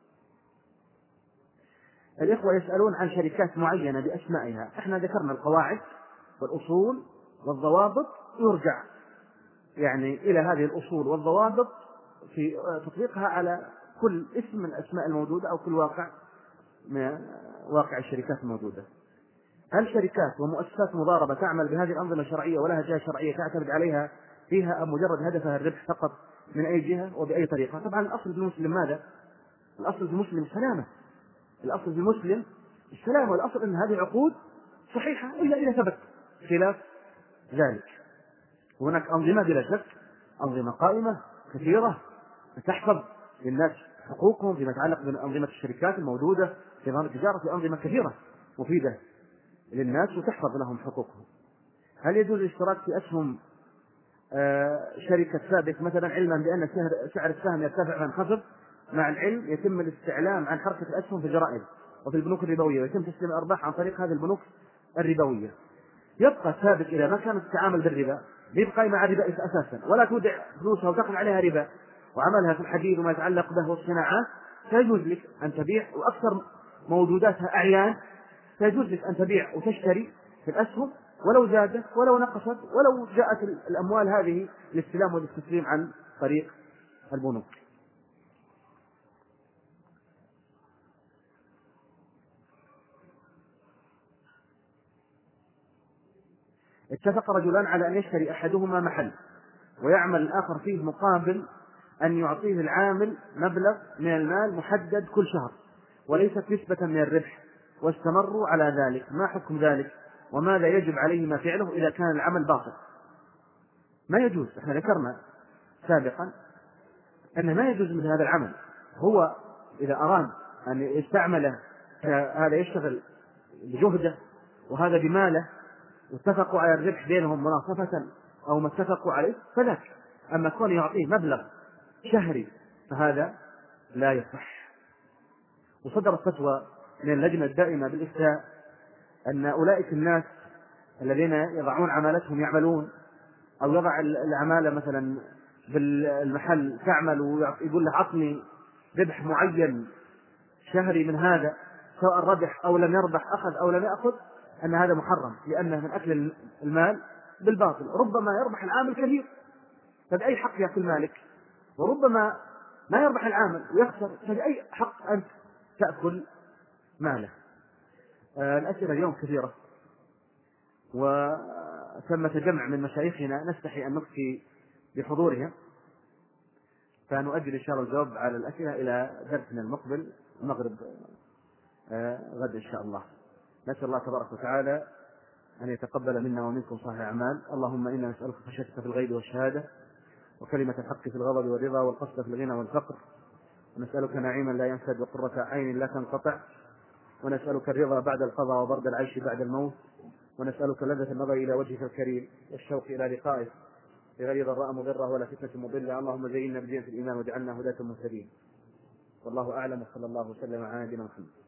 الإخوة يسألون عن شركات معينة بأسمائها، إحنا ذكرنا القواعد والأصول والضوابط، يرجع يعني إلى هذه الأصول والضوابط في تطبيقها على كل اسم من الأسماء الموجودة أو كل واقع من واقع الشركات الموجودة. هل شركات ومؤسسات مضاربة تعمل بهذه الأنظمة الشرعية ولها جهة شرعية تعتمد عليها فيها، أم مجرد هدفها الربح فقط من أي جهة وبأي طريقة؟ طبعا الأصل في المسلم ماذا؟ الأصل في المسلم السلامة، الأصل في المسلم السلامة، والأصل أن هذه عقود صحيحة إلا إذا ثبت خلاف ذلك. هناك أنظمة بلا شك أنظمة قائمة كثيرة تحفظ للناس حقوقهم فيما يتعلق بأنظمة الشركات الموجودة في نظام التجارة، في أنظمة كثيرة مفيدة للناس وتحفظ لهم حقوقهم. هل يجوز الاشتراك في أسهم شركة ثابت مثلا علما بأن سعر السهم يرتفع وينخفض؟ مع العلم يتم الاستعلام عن حركة الأسهم في الجرائد وفي البنوك الربوية، ويتم تسليم الأرباح عن طريق هذه البنوك الربوية. يبقى ثابت إذا ما كانت تتعامل بالربا، يبقى مع الربا أساسا، ولا تودع فلوسها وتقم عليها ربا، وعملها في الحديد وما يتعلق به والصناعات، فيجوز لك أن تبيع، وأكثر موجوداتها أعيان، فيجوز لك أن تبيع وتشتري في الأسهم ولو زادت ولو نقصت ولو جاءت الأموال هذه للاستلام والاستسليم عن طريق البنوك. اتفق رجلان على أن يشتري أحدهما محل ويعمل الآخر فيه مقابل أن يعطيه العامل مبلغ من المال محدد كل شهر وليست نسبة من الربح، واستمروا على ذلك، ما حكم ذلك؟ وماذا يجب عليهما فعله إذا كان العمل باطل؟ ما يجوز. احنا ذكرنا سابقا أن ما يجوز مثل هذا العمل. هو إذا أراد أن يستعمله، هذا يشتغل بجهده وهذا بماله، واتفقوا على الربح بينهم مناصفة أو ما اتفقوا عليه فذاك. أما كون يعطيه مبلغ شهري فهذا لا يصح. وصدرت فتوى من اللجنة الدائمة بالإفتاء أن أولئك الناس الذين يضعون عمالتهم يعملون، أو يضع العمالة مثلا بالمحل تعمل ويقول له عطني ربح معين شهري من هذا، سواء ربح أو لم يربح، أخذ أو لم يأخذ، أن هذا محرم، لأنه من أكل المال بالباطل. ربما يربح العامل كثير فبأي حق يأكل مالك، وربما ما يربح العامل ويخسر، فبأي حق أنت تأكل ماله. آه الأسئلة اليوم كثيرة وثمة جمع من مشايخنا نستحي أن نفتي بحضورهم، فنؤجل إن شاء الله الجواب على الأسئلة إلى درسنا المقبل المغرب آه غد إن شاء الله. نسأل الله تبارك وتعالى أن يتقبل منا ومنكم صالح الأعمال. اللهم إنا نسألك خشيتك في الغيب والشهادة، وكلمة الحق في الغضب والرضا، والقصد في الغنى والفقر، ونسألك نعيما لا ينفد وقرة عين لا تنقطع، ونسألك الرضا بعد القضاء وبرد العيش بعد الموت، ونسألك لذة النظر إلى وجهك الكريم والشوق إلى لقائك بغير ضراء مضرة ولا فتنة مضلة. اللهم زينا بزينة الإيمان واجعلنا هداة مهتدين. والله أعلم، وصلى الله وسلم على نبينا محمد.